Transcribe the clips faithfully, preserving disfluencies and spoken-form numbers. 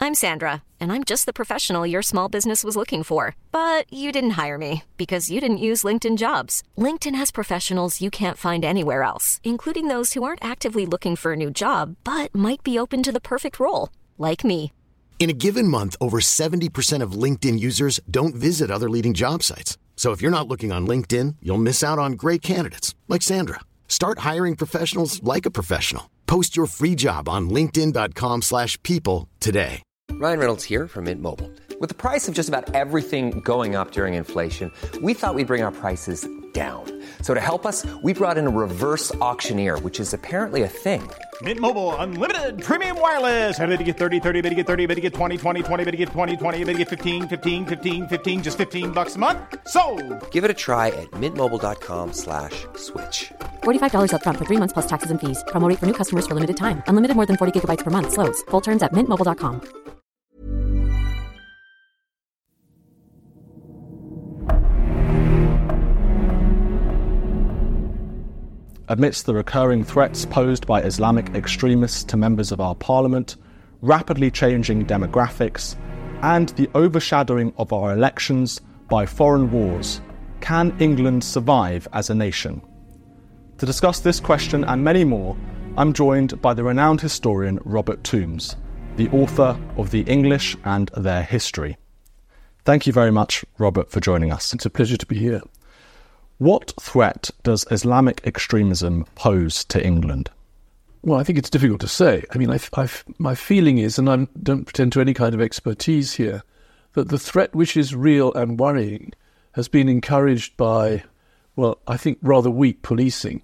I'm Sandra, and I'm just the professional your small business was looking for. But you didn't hire me because you didn't use LinkedIn Jobs. LinkedIn has professionals you can't find anywhere else, including those who aren't actively looking for a new job, but might be open to the perfect role, like me. In a given month, over seventy percent of LinkedIn users don't visit other leading job sites. So if you're not looking on LinkedIn, you'll miss out on great candidates like Sandra. Start hiring professionals like a professional. Post your free job on linkedin dot com slash people today. Ryan Reynolds here from Mint Mobile. With the price of just about everything going up during inflation, we thought we'd bring our prices down. So to help us, we brought in a reverse auctioneer, which is apparently a thing. Mint Mobile Unlimited Premium Wireless. How to get thirty, thirty, how to get thirty, how to get twenty, twenty, twenty, how to get twenty, twenty, how to get fifteen, fifteen, fifteen, fifteen, just fifteen bucks a month? Sold! Give it a try at mintmobile.com slash switch. forty-five dollars up front for three months plus taxes and fees. Promo rate for new customers for limited time. Unlimited more than forty gigabytes per month. Slows full terms at mint mobile dot com. Amidst the recurring threats posed by Islamic extremists to members of our parliament, rapidly changing demographics, and the overshadowing of our elections by foreign wars, can England survive as a nation? To discuss this question and many more, I'm joined by the renowned historian Robert Toombs, the author of The English and Their History. Thank you very much, Robert, for joining us. It's a pleasure to be here. What threat does Islamic extremism pose to England? Well, I think it's difficult to say. I mean, I, I, my feeling is, and I don't pretend to any kind of expertise here, that the threat which is real and worrying has been encouraged by, well, I think rather weak policing,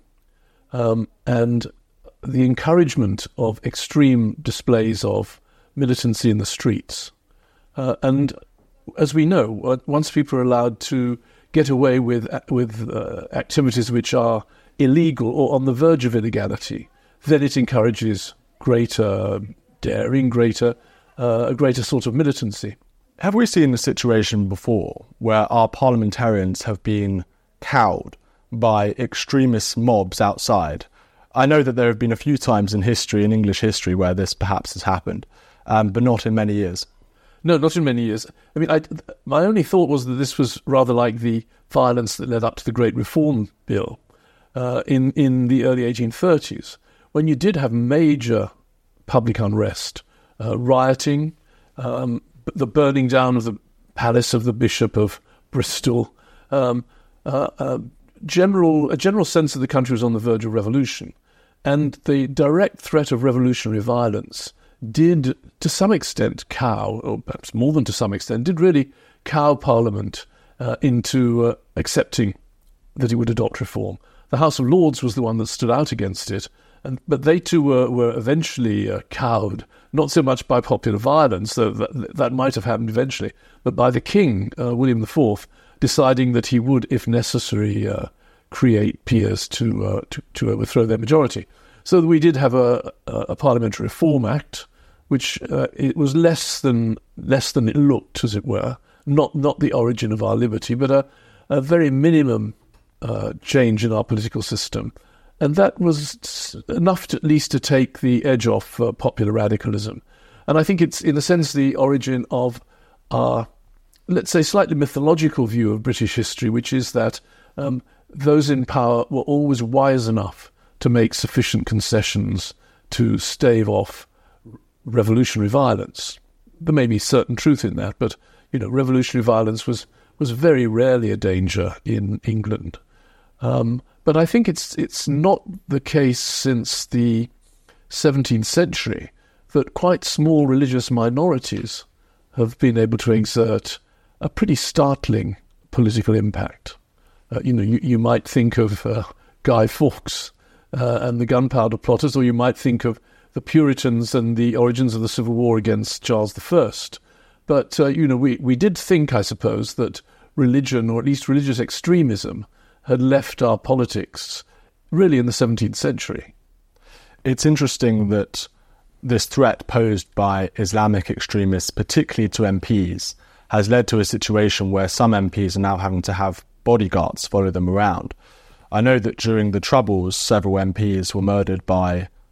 um, and the encouragement of extreme displays of militancy in the streets. Uh, and as we know, once people are allowed to get away with with uh, activities which are illegal or on the verge of illegality, then it encourages greater daring, greater uh, a greater sort of militancy. Have we seen a situation before where our parliamentarians have been cowed by extremist mobs outside? I know that there have been a few times in history, in English history, where this perhaps has happened, um, but not in many years. No, not in many years. I mean, I, my only thought was that this was rather like the violence that led up to the Great Reform Bill uh, in, in the early eighteen thirties, when you did have major public unrest, uh, rioting, um, the burning down of the palace of the Bishop of Bristol, um, uh, uh, general a general sense that the country was on the verge of revolution. And the direct threat of revolutionary violence did, to some extent, cow, or perhaps more than to some extent, did really cow Parliament uh, into uh, accepting that it would adopt reform. The House of Lords was the one that stood out against it, and but they too were, were eventually uh, cowed, not so much by popular violence, though that, that might have happened eventually, but by the King, uh, William the Fourth, deciding that he would, if necessary, uh, create peers to, uh, to to overthrow their majority. So we did have a, a, a Parliamentary Reform Act, which uh, it was less than less than it looked, as it were, not not the origin of our liberty, but a, a very minimum uh, change in our political system, and that was enough to, at least to take the edge off uh, popular radicalism. And I think it's, in a sense, the origin of our, let's say, slightly mythological view of British history, which is that um, those in power were always wise enough to make sufficient concessions to stave off revolutionary violence. There may be certain truth in that, but you know, revolutionary violence was was very rarely a danger in England. Um, but I think it's it's not the case since the seventeenth century that quite small religious minorities have been able to exert a pretty startling political impact. Uh, you know, you, you might think of uh, Guy Fawkes uh, and the Gunpowder Plotters, or you might think of the Puritans and the origins of the Civil War against Charles the First. But, uh, you know, we, we did think, I suppose, that religion, or at least religious extremism, had left our politics really in the seventeenth century. It's interesting that this threat posed by Islamic extremists, particularly to M Ps, has led to a situation where some M Ps are now having to have bodyguards follow them around. I know that during the Troubles, several M Ps were murdered by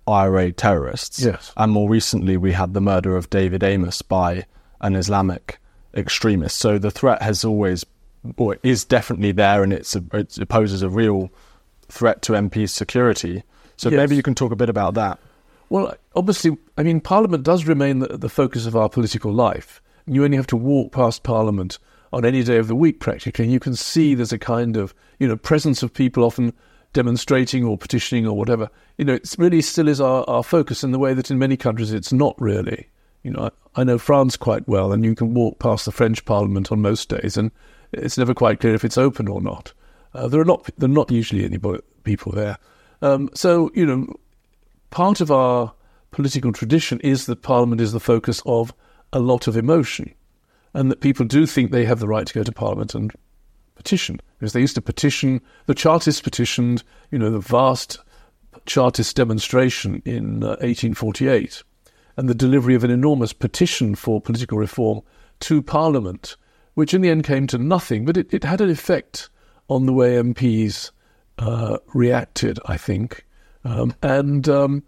I R A terrorists. Yes. And more recently, we had the murder of David Amos by an Islamic extremist. So the threat has always, or is definitely there, and it's a, it poses a real threat to M Ps' security. So yes. maybe you can talk a bit about that. Well, obviously, I mean, Parliament does remain the, the focus of our political life. You only have to walk past Parliament on any day of the week, practically, and you can see there's a kind of, you know, presence of people often demonstrating or petitioning or whatever. You know, it really still is our, our focus in the way that in many countries it's not really. You know, I, I know France quite well, and you can walk past the French Parliament on most days, and it's never quite clear if it's open or not. Uh, there are not there are not usually any people there. Um, so, you know, part of our political tradition is that Parliament is the focus of a lot of emotion, and that people do think they have the right to go to Parliament and petition, because they used to petition. The Chartists petitioned, you know, the vast Chartist demonstration in uh, eighteen forty-eight, and the delivery of an enormous petition for political reform to Parliament, which in the end came to nothing, but it, it had an effect on the way M Ps uh, reacted, I think. Um, and um,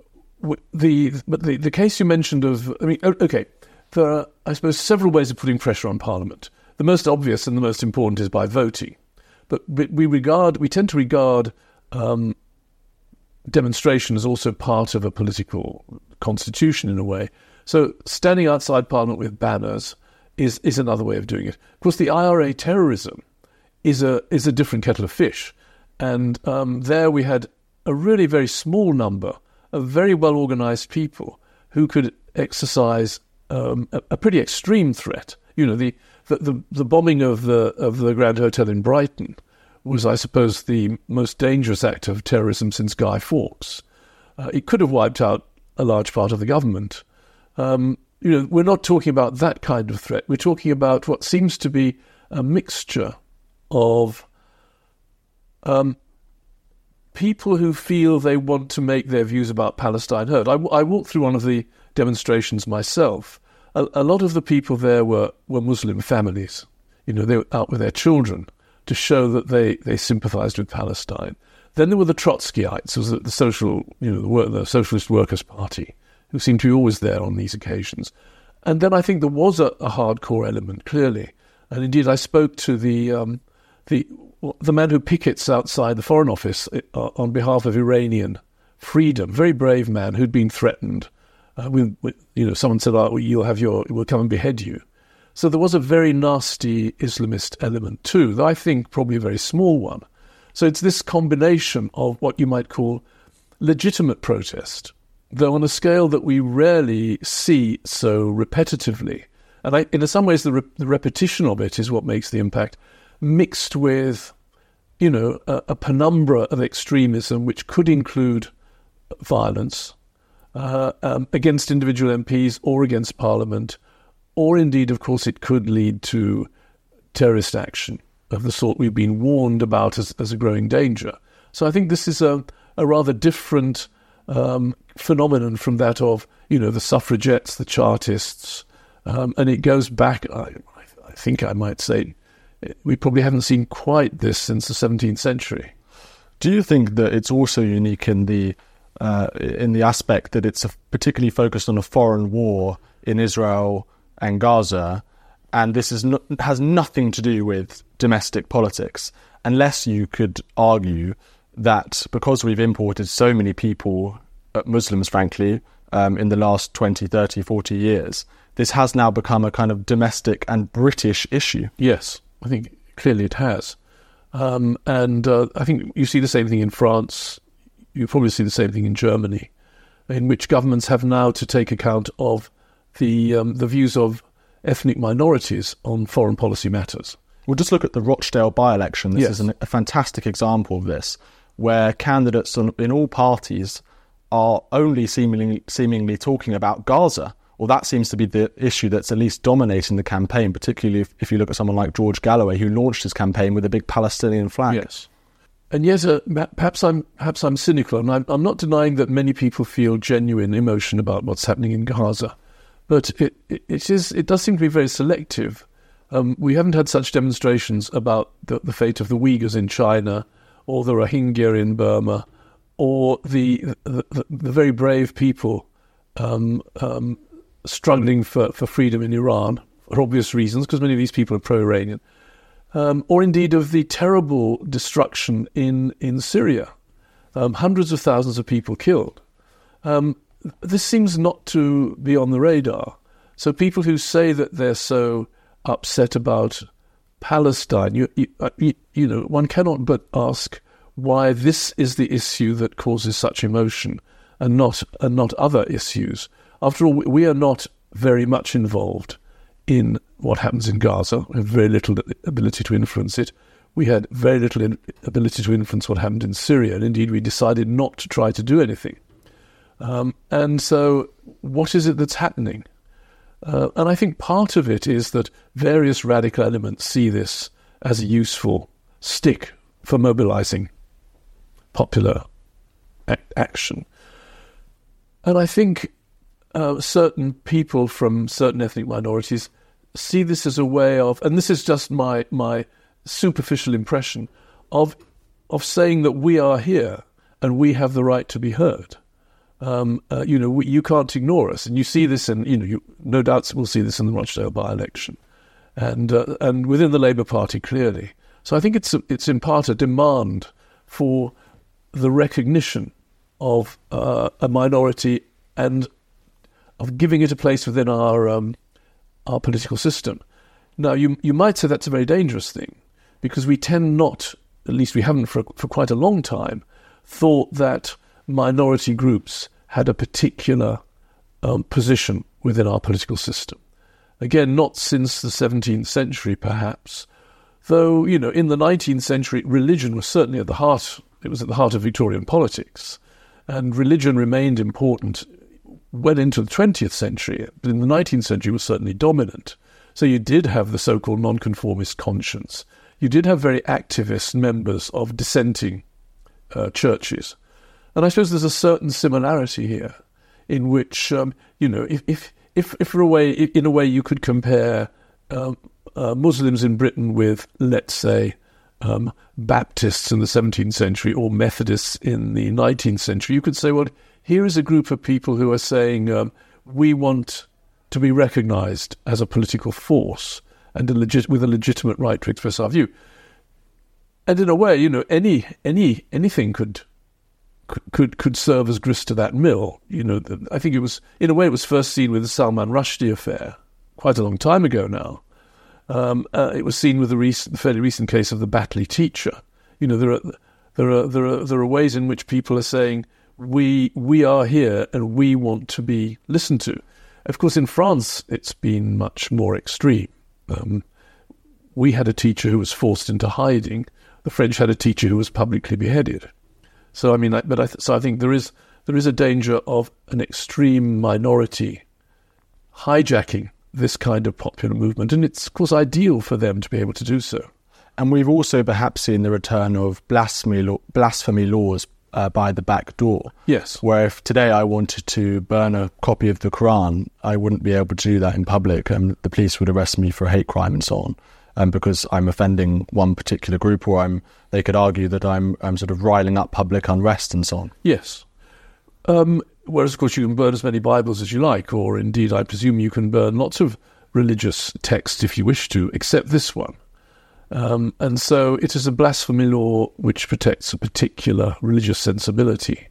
the but the, the case you mentioned of, I mean, okay, there are, I suppose, several ways of putting pressure on Parliament. The most obvious and the most important is by voting. But, but we regard, we tend to regard um, demonstration as also part of a political constitution in a way. So standing outside Parliament with banners is, is another way of doing it. Of course, the I R A terrorism is a is a different kettle of fish. And um, there we had a really very small number of very well-organised people who could exercise um, a, a pretty extreme threat. You know, the, the, the, the bombing of the of the Grand Hotel in Brighton was, I suppose, the most dangerous act of terrorism since Guy Fawkes. Uh, it could have wiped out a large part of the government. Um, you know, we're not talking about that kind of threat. We're talking about what seems to be a mixture of um, people who feel they want to make their views about Palestine heard. I, I walked through one of the demonstrations myself. A, a lot of the people there were, were Muslim families. You know, they were out with their children to show that they, they sympathised with Palestine. Then there were the Trotskyites, was the social, you know, the, work, the Socialist Workers' Party, who seemed to be always there on these occasions. And then I think there was a, a hardcore element, clearly. And indeed, I spoke to the um, the the man who pickets outside the Foreign Office uh, on behalf of Iranian freedom. Very brave man who'd been threatened. Uh, with, with, you know, someone said, "Oh, you'll have your, we'll come and behead you." So there was a very nasty Islamist element too, though I think probably a very small one. So it's this combination of what you might call legitimate protest, though on a scale that we rarely see so repetitively. And I, in some ways, the, re- the repetition of it is what makes the impact, mixed with, you know, a, a penumbra of extremism, which could include violence uh, um, against individual M Ps or against Parliament, or indeed, of course, it could lead to terrorist action of the sort we've been warned about as, as a growing danger. So I think this is a, a rather different um, phenomenon from that of, you know, the suffragettes, the Chartists, um, and it goes back, I, I think I might say, we probably haven't seen quite this since the seventeenth century. Do you think that it's also unique in the uh, in the aspect that it's a, particularly focused on a foreign war in Israel and Gaza, and this is no, has nothing to do with domestic politics, unless you could argue that because we've imported so many people, uh, Muslims frankly, um, in the last twenty, thirty, forty years, this has now become a kind of domestic and British issue. Yes, I think clearly it has. Um, and uh, I think you see the same thing in France. You probably see the same thing in Germany, in which governments have now to take account of the um, the views of ethnic minorities on foreign policy matters. We'll just look at the Rochdale by-election. This yes. is an, a fantastic example of this, where candidates on, in all parties are only seemingly, seemingly talking about Gaza. Well, that seems to be the issue that's at least dominating the campaign, particularly if, if you look at someone like George Galloway, who launched his campaign with a big Palestinian flag. Yes. And yet, uh, perhaps I'm perhaps I'm cynical, and I'm, I'm not denying that many people feel genuine emotion about what's happening in Gaza, but it it, it is it does seem to be very selective. Um, we haven't had such demonstrations about the, the fate of the Uyghurs in China, or the Rohingya in Burma, or the the, the, the very brave people um, um, struggling for, for freedom in Iran, for obvious reasons, because many of these people are pro-Iranian, um, or indeed of the terrible destruction in, in Syria, um, hundreds of thousands of people killed. Um, this seems not to be on the radar. So people who say that they're so upset about Palestine, you, you, you, you know, one cannot but ask why this is the issue that causes such emotion and not and not other issues. After all, we are not very much involved in what happens in Gaza. We have very little ability to influence it. We had very little in, ability to influence what happened in Syria, and indeed we decided not to try to do anything. Um, and so what is it that's happening? Uh, and I think part of it is that various radical elements see this as a useful stick for mobilizing popular ac- action. And I think uh, certain people from certain ethnic minorities see this as a way of, and this is just my my superficial impression, of of saying that we are here and we have the right to be heard. Um, uh, you know, we, you can't ignore us, and you see this, in you know, you no doubt we'll see this in the Rochdale by-election, and uh, and within the Labour Party clearly. So I think it's a, it's in part a demand for the recognition of uh, a minority and of giving it a place within our um, our political system. Now, you you might say that's a very dangerous thing, because we tend not, at least we haven't for for quite a long time, thought that minority groups had a particular um, position within our political system. Again, not since the seventeenth century, perhaps, though, you know, in the nineteenth century, religion was certainly at the heart, it was at the heart of Victorian politics, and religion remained important well into the twentieth century, but in the nineteenth century was certainly dominant. So you did have the so-called nonconformist conscience. You did have very activist members of dissenting uh, churches. And I suppose there's a certain similarity here, in which, um, you know, if if if, if for a way, in a way, you could compare um, uh, Muslims in Britain with, let's say, um, Baptists in the seventeenth century or Methodists in the nineteenth century, you could say, well, here is a group of people who are saying um, we want to be recognised as a political force and a legit- with a legitimate right to express our view. And in a way, you know, any any anything could. Could, could could serve as grist to that mill. You know, the, I think it was, in a way, it was first seen with the Salman Rushdie affair, quite a long time ago now. Um, uh, it was seen with the recent, the fairly recent case of the Batley teacher. You know, there are there are there are there are ways in which people are saying we we are here and we want to be listened to. Of course, in France, it's been much more extreme. Um, we had a teacher who was forced into hiding. The French had a teacher who was publicly beheaded. So I mean, I, but I th- so I think there is there is a danger of an extreme minority hijacking this kind of popular movement, and it's of course ideal for them to be able to do so. And we've also perhaps seen the return of blasphemy law, blasphemy laws uh, by the back door. Yes, where if today I wanted to burn a copy of the Quran, I wouldn't be able to do that in public, and the police would arrest me for a hate crime and so on. Um, because I'm offending one particular group, or I'm, they could argue that I'm, I'm sort of riling up public unrest and so on. Yes. Um, whereas, of course, you can burn as many Bibles as you like, or indeed, I presume you can burn lots of religious texts if you wish to, except this one. Um, and so it is a blasphemy law which protects a particular religious sensibility.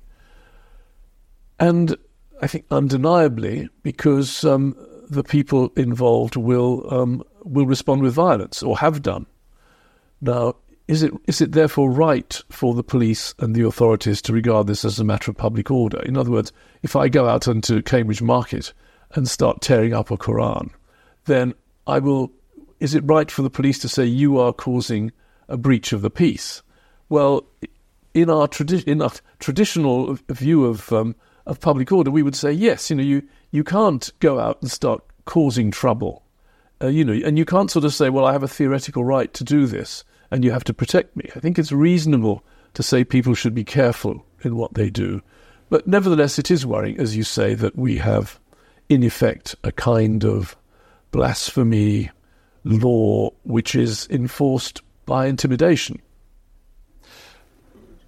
And I think undeniably, because um, the people involved will... Um, will respond with violence, or have done. Now, is it is it therefore right for the police and the authorities to regard this as a matter of public order? In other words, if I go out into Cambridge Market and start tearing up a Quran, then I will... Is it right for the police to say you are causing a breach of the peace? Well, in our, tradi- in our traditional view of um, of public order, we would say yes. You know, you you can't go out and start causing trouble. Uh, you know, and you can't sort of say, well, I have a theoretical right to do this and you have to protect me. I think it's reasonable to say people should be careful in what they do. But nevertheless, it is worrying, as you say, that we have, in effect, a kind of blasphemy law which is enforced by intimidation.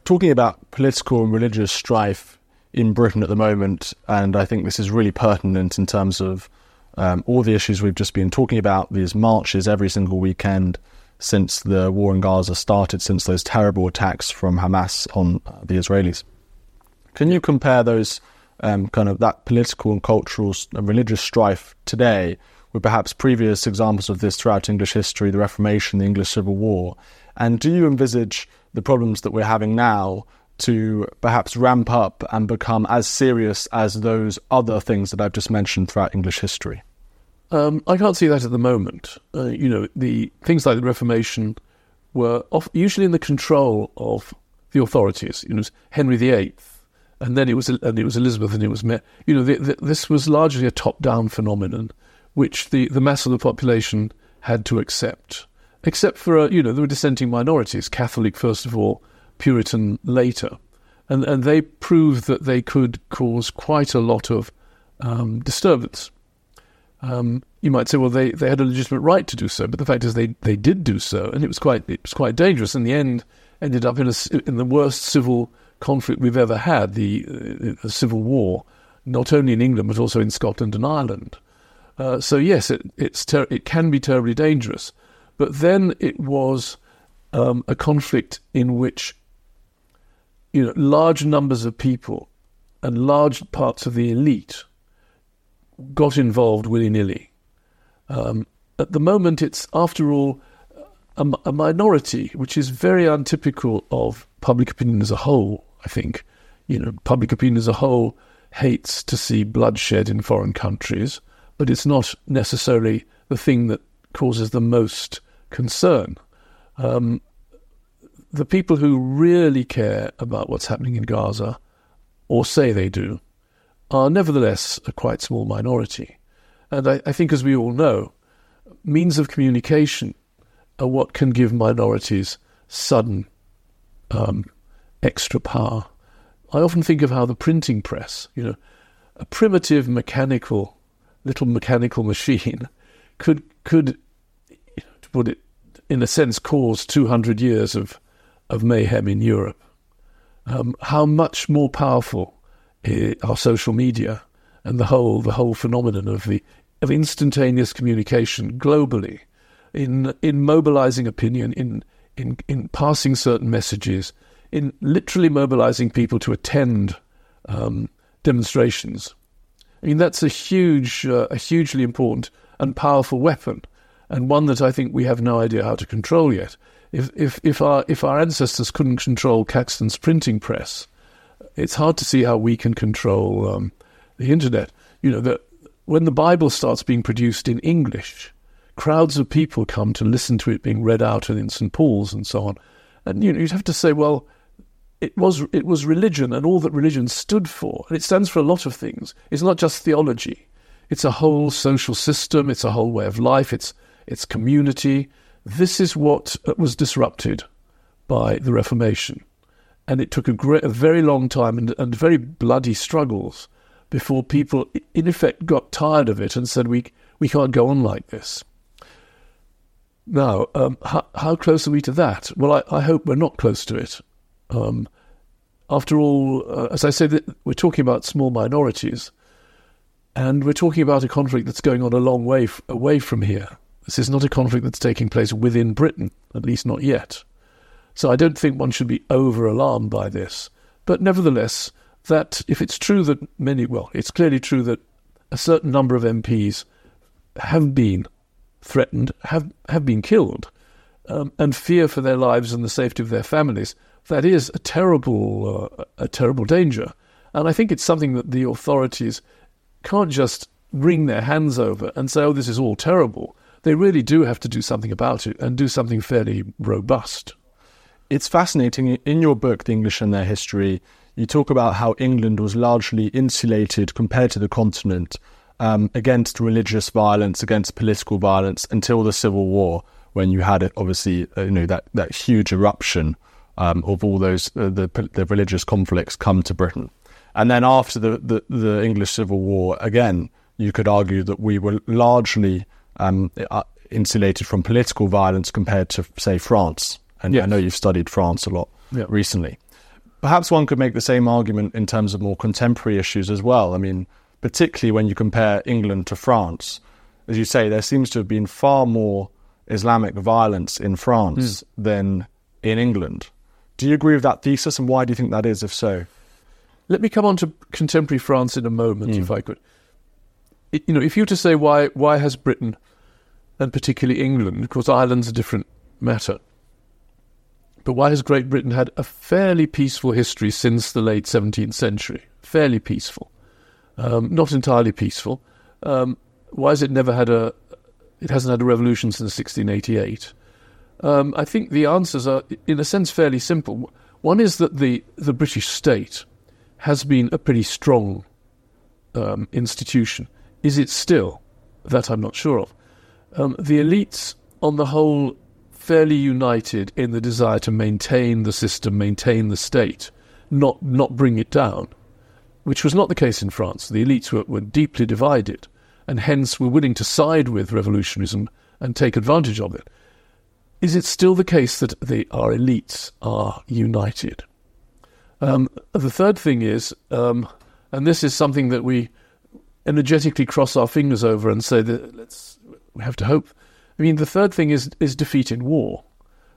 talking about political and religious strife in Britain at the moment, and I think this is really pertinent in terms of um, all the issues we've just been talking about, these marches every single weekend since the war in Gaza started, since those terrible attacks from Hamas on uh, the Israelis. Can you compare those um, kind of that political and cultural and religious strife today with perhaps previous examples of this throughout English history, the Reformation, the English Civil War? And do you envisage the problems that we're having now to perhaps ramp up and become as serious as those other things that I've just mentioned throughout English history? Um, I can't see that at the moment. Uh, you know, the things like the Reformation were off, usually in the control of the authorities. You know, it was Henry the Eighth, and then it was and it was Elizabeth, and it was you know the, the, this was largely a top-down phenomenon, which the, the mass of the population had to accept. Except for uh, you know there were dissenting minorities, Catholic first of all, Puritan later, and and they proved that they could cause quite a lot of um, disturbance. Um, you might say, well, they, they had a legitimate right to do so, but the fact is they, they did do so, and it was quite it was quite dangerous. In the end, ended up in a, in the worst civil conflict we've ever had, the, uh, the Civil War, not only in England but also in Scotland and Ireland. Uh, so yes, it it's ter- it can be terribly dangerous, but then it was um, a conflict in which you know large numbers of people and large parts of the elite got involved willy-nilly. Um, at the moment, it's, after all, a, a minority, which is very untypical of public opinion as a whole, I think. You know, public opinion as a whole hates to see bloodshed in foreign countries, but it's not necessarily the thing that causes the most concern. Um, the people who really care about what's happening in Gaza, or say they do, are nevertheless a quite small minority. And I, I think, as we all know, means of communication are what can give minorities sudden um, extra power. I often think of how the printing press, you know, a primitive mechanical, little mechanical machine could, could you know, to put it in a sense, cause two hundred years of, of mayhem in Europe. Um, how much more powerful our social media and the whole the whole phenomenon of the of instantaneous communication globally, in in mobilizing opinion, in in in passing certain messages, in literally mobilizing people to attend um, demonstrations. I mean, that's a huge, uh, a hugely important and powerful weapon, and one that I think we have no idea how to control yet. If if if our if our ancestors couldn't control Caxton's printing press, it's hard to see how we can control um, the internet. You know, that when the Bible starts being produced in English, crowds of people come to listen to it being read out in Saint Paul's and so on. And you know, you'd have to say, well, it was it was religion and all that religion stood for. And it stands for a lot of things. It's not just theology. It's a whole social system. It's a whole way of life. It's it's community. This is what was disrupted by the Reformation. And it took a, great, a very long time and, and very bloody struggles before people, in effect, got tired of it and said, we we can't go on like this. Now, um, how, how close are we to that? Well, I, I hope we're not close to it. Um, after all, uh, as I said, we're talking about small minorities, and we're talking about a conflict that's going on a long way f- away from here. This is not a conflict that's taking place within Britain, at least not yet. So I don't think one should be over-alarmed by this. But nevertheless, that if it's true that many, well, it's clearly true that a certain number of M Ps have been threatened, have, have been killed, um, and fear for their lives and the safety of their families, that is a terrible, uh, a terrible danger. And I think it's something that the authorities can't just wring their hands over and say, oh, this is all terrible. They really do have to do something about it, and do something fairly robust. It's fascinating. In your book, The English and Their History, you talk about how England was largely insulated compared to the continent um, against religious violence, against political violence, until the Civil War, when you had it, obviously, uh, you know, that, that huge eruption um, of all those uh, the, the religious conflicts come to Britain. And then after the, the, the English Civil War, again, you could argue that we were largely um, uh, insulated from political violence compared to, say, France. And yes. I know you've studied France a lot yeah. recently. perhaps one could make the same argument in terms of more contemporary issues as well. I mean, particularly when you compare England to France. As you say, there seems to have been far more Islamic violence in France mm. than in England. Do you agree with that thesis, and why do you think that is, if so? Let me come on to contemporary France in a moment, mm. if I could. It, you know, if you were to say why why has Britain, and particularly England, of course Ireland's a different matter, but why has Great Britain had a fairly peaceful history since the late seventeenth century? Fairly peaceful. Um, not entirely peaceful. Um, why has it never had a... It hasn't had a revolution since sixteen eighty-eight. Um, I think the answers are, in a sense, fairly simple. One is that the, the British state has been a pretty strong um, institution. Is it still? That I'm not sure of. Um, the elites, on the whole, fairly united in the desire to maintain the system, maintain the state, not not bring it down, which was not the case in France. The elites were, were deeply divided, and hence were willing to side with revolutionarism and take advantage of it. Is it still the case that the, our elites are united? Um, the third thing is, um, and this is something that we energetically cross our fingers over and say that let's we have to hope. I mean, the third thing is is defeat in war.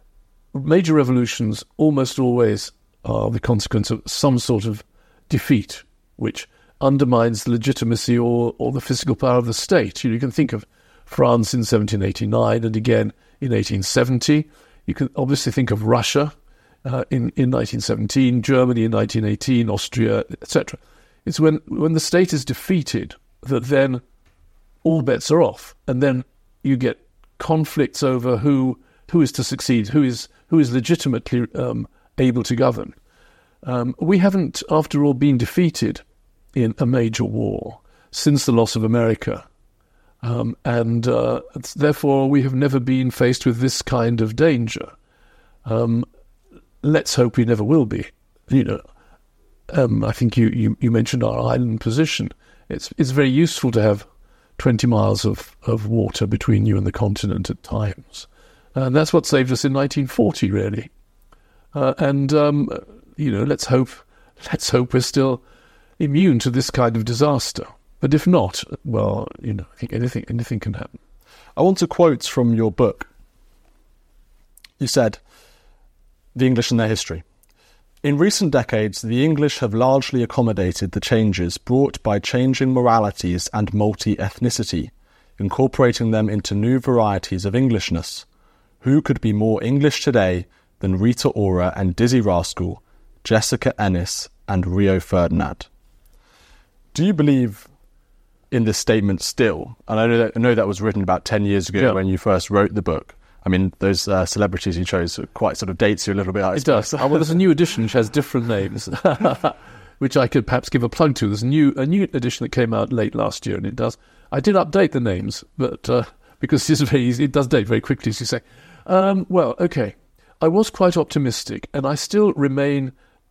Major revolutions almost always are the consequence of some sort of defeat, which undermines the legitimacy or, or the physical power of the state. You know, you can think of France in seventeen eighty-nine and again in eighteen seventy. You can obviously think of Russia uh, in, in nineteen seventeen, Germany in nineteen eighteen, Austria, et cetera. It's when, when the state is defeated that then all bets are off, and then you get conflicts over who who is to succeed, who is who is legitimately um, able to govern. Um, we haven't, after all, been defeated in a major war since the loss of America. Um, and uh, therefore we have never been faced with this kind of danger. Um, let's hope we never will be. You know, um, I think you, you, you mentioned our island position. It's it's very useful to have twenty miles of, of water between you and the continent at times. And that's what saved us in nineteen forty, really. Uh, and, um, you know, let's hope let's hope we're still immune to this kind of disaster. But if not, well, you know, I think anything anything can happen. I want to quote from your book. You said, "The English and Their History. In recent decades, the English have largely accommodated the changes brought by changing moralities and multi-ethnicity, incorporating them into new varieties of Englishness. Who could be more English today than Rita Ora and Dizzy Rascal, Jessica Ennis and Rio Ferdinand?" Do you believe in this statement still? And I know that, I know that was written about ten years ago yeah. when you first wrote the book. I mean, those uh, celebrities you chose quite sort of dates you a little bit. I it does. Oh, well, there's a new edition which has different names, which I could perhaps give a plug to. There's a new a new edition that came out late last year, and it does. I did update the names, but uh, because it's very easy, it does date very quickly, as you say. Um, well, okay. I was quite optimistic, and I still remain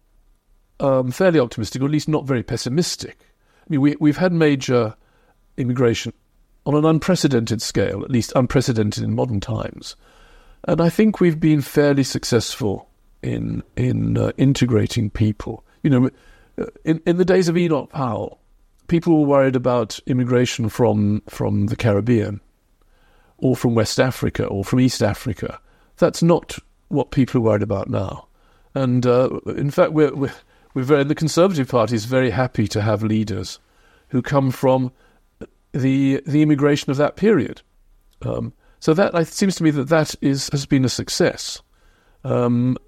um, fairly optimistic, or at least not very pessimistic. I mean, we, we've had major immigration on an unprecedented scale, at least unprecedented in modern times. And I think we've been fairly successful in in uh, integrating people. You know, in, in the days of Enoch Powell, people were worried about immigration from, from the Caribbean or from West Africa or from East Africa. That's not what people are worried about now. And uh, in fact, we're, we're, we're very, the Conservative Party is very happy to have leaders who come from the the immigration of that period. Um, so that it seems to me that that is has been a success. Um,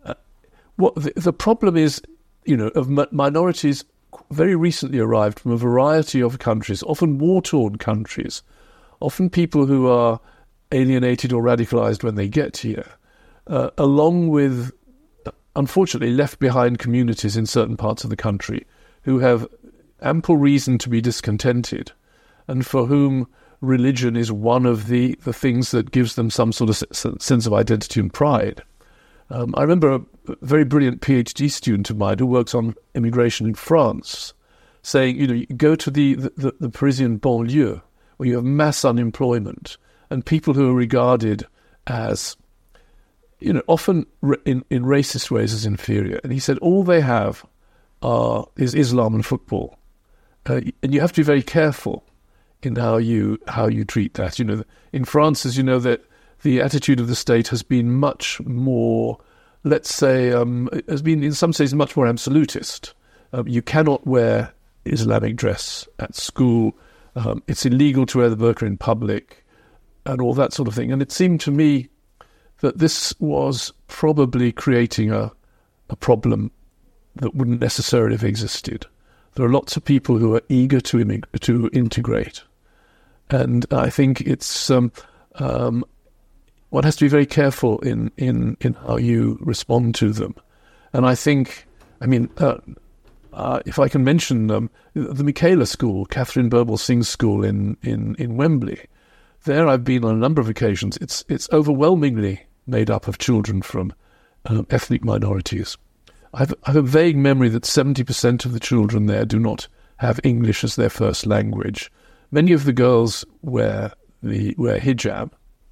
what the, the problem is, you know, of mi- minorities very recently arrived from a variety of countries, often war-torn countries, often people who are alienated or radicalized when they get here, uh, along with, unfortunately, left behind communities in certain parts of the country who have ample reason to be discontented, and for whom religion is one of the, the things that gives them some sort of sense of identity and pride. Um, I remember a very brilliant PhD student of mine who works on immigration in France saying, you know, you go to the, the, the Parisian banlieue where you have mass unemployment and people who are regarded as, you know, often in, in racist ways as inferior. And he said all they have are is Islam and football. Uh, and you have to be very careful in how you how you treat that. You know, in France, as you know, that the attitude of the state has been much more, let's say, um, has been in some senses much more absolutist. Um, you cannot wear Islamic dress at school. Um, it's illegal to wear the burqa in public, and all that sort of thing. And it seemed to me that this was probably creating a a problem that wouldn't necessarily have existed. There are lots of people who are eager to immig- to integrate, and I think it's um, um, one has to be very careful in, in, in how you respond to them. And I think, I mean, uh, uh, if I can mention um, the Michaela School, Catherine Birbal Singh's school in, in, in Wembley, there I've been on a number of occasions. It's it's overwhelmingly made up of children from um, ethnic minorities. I've, I have a vague memory that seventy percent of the children there do not have English as their first language. Many of the girls wear the wear hijab,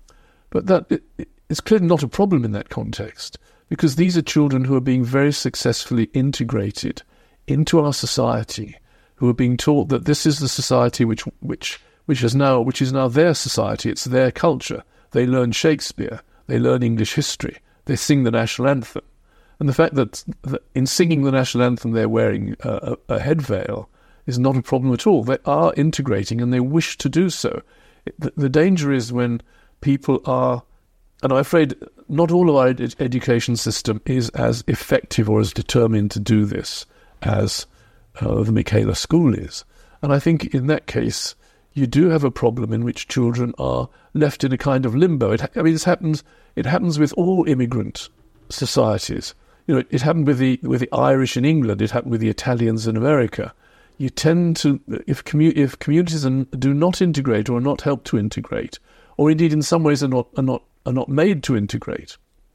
but that it, it's clearly not a problem in that context, because these are children who are being very successfully integrated into our society, who are being taught that this is the society which which which is now which is now their society. It's their culture. They learn Shakespeare. They learn English history. They sing the national anthem. And the fact that, that in singing the national anthem they're wearing a, a, a head veil is not a problem at all. They are integrating and they wish to do so. The, the danger is when people are, and I'm afraid not all of our ed- education system is as effective or as determined to do this as uh, the Michaela School is. And I think in that case, you do have a problem in which children are left in a kind of limbo. It, I mean, this happens. It happens with all immigrant societies. You know, it, it happened with the with the Irish in England. It happened with the Italians in America. You tend to, if commu- if communities are, do not integrate or are not helped to integrate, or indeed in some ways are not are not are not made to integrate,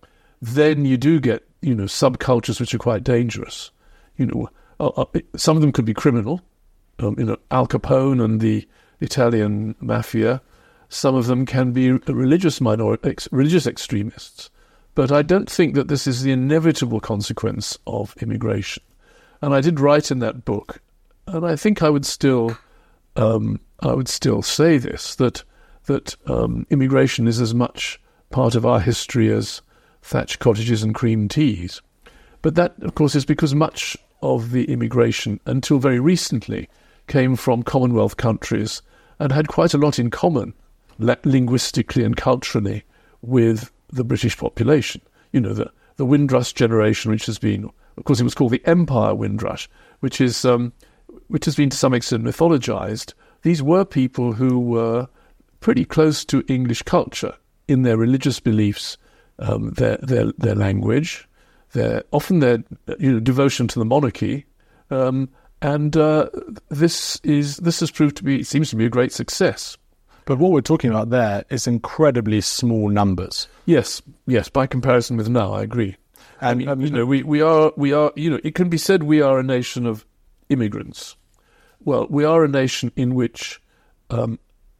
then you do get, you know, subcultures which are quite dangerous. You know, uh, uh, some of them could be criminal. Um, you know, Al Capone and the Italian mafia. Some of them can be religious minor ex- religious extremists. But I don't think that this is the inevitable consequence of immigration. And I did write in that book, and I think I would still, um, I would still say this, that that um, immigration is as much part of our history as thatched cottages and cream teas. But that, of course, is because much of the immigration, until very recently, came from Commonwealth countries and had quite a lot in common, linguistically and culturally, with the British population. You know, the, the Windrush generation, which has been, of course, it was called the Empire Windrush, which is um, which has been to some extent mythologized. These were people who were pretty close to English culture in their religious beliefs, um, their their their language, their often their you know devotion to the monarchy, um, and uh, this is this has proved to be it seems to be a great success. But what we're talking about there is incredibly small numbers. Yes, yes. By comparison with now, I agree. And I mean, um, you know, we, we are we are you know, it can be said we are a nation of immigrants. Well, we are a nation in which, um,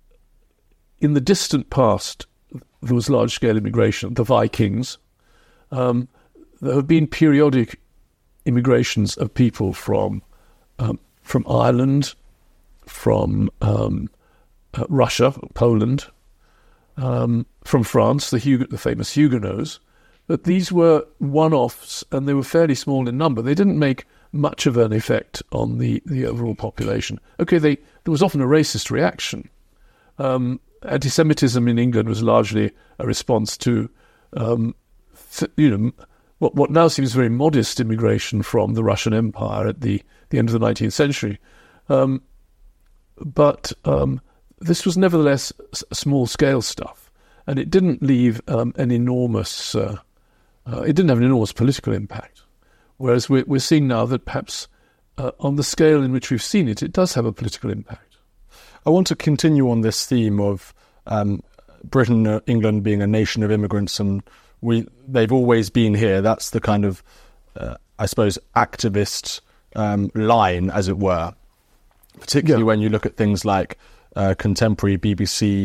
in the distant past, there was large scale immigration. The Vikings. Um, there have been periodic immigrations of people from um, from Ireland, from um, Uh, Russia, Poland, um, from France, the, Hugue- the famous Huguenots, but these were one-offs and they were fairly small in number. They didn't make much of an effect on the, the overall population. Okay, they, there was often a racist reaction. Um, anti-Semitism in England was largely a response to, um, th- you know, what, what now seems very modest immigration from the Russian Empire at the, the end of the nineteenth century. Um, but... Um, This was nevertheless small-scale stuff, and it didn't leave um, an enormous. Uh, uh, it didn't have an enormous political impact. Whereas we're, we're seeing now that perhaps uh, on the scale in which we've seen it, it does have a political impact. I want to continue on this theme of um, Britain, uh, England being a nation of immigrants, and we they've always been here. That's the kind of, uh, I suppose, activist um, line, as it were. Particularly yeah. when you look at things like Uh, contemporary B B C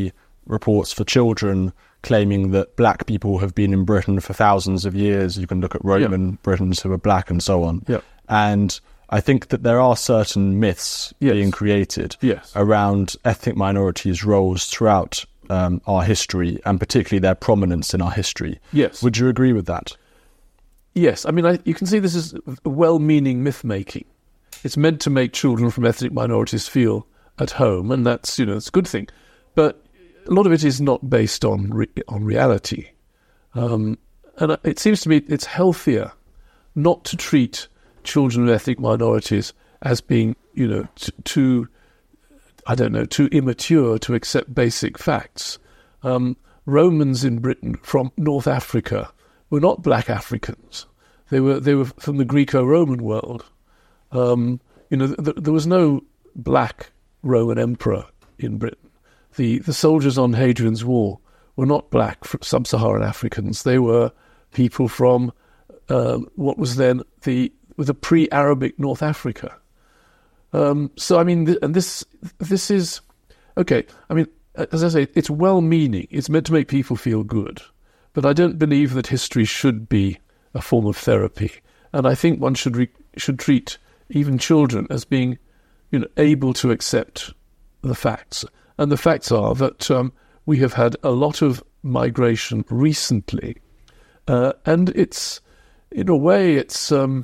reports for children claiming that black people have been in Britain for thousands of years. You can look at Roman yeah. Britons who are black and so on. Yeah. And I think that there are certain myths yes. being created yes. around ethnic minorities' roles throughout um, our history, and particularly their prominence in our history. Yes. Would you agree with that? Yes. I mean, I, you can see this is well-meaning myth-making. It's meant to make children from ethnic minorities feel at home, and that's, you know, it's a good thing. But a lot of it is not based on re- on reality. Um, and it seems to me it's healthier not to treat children of ethnic minorities as being, you know, t- too, I don't know, too immature to accept basic facts. Um, Romans in Britain from North Africa were not black Africans. They were they were from the Greco-Roman world. Um, you know, th- th- there was no black Roman emperor in Britain. The the soldiers on Hadrian's Wall were not black sub-Saharan Africans. They were people from uh, what was then the the pre-Arabic North Africa. Um, so I mean, th- and this this is okay. I mean, as I say, it's well-meaning. It's meant to make people feel good, but I don't believe that history should be a form of therapy. And I think one should re- should treat even children as being, you know, able to accept the facts. And the facts are that um, we have had a lot of migration recently, uh, and it's, in a way, it's um,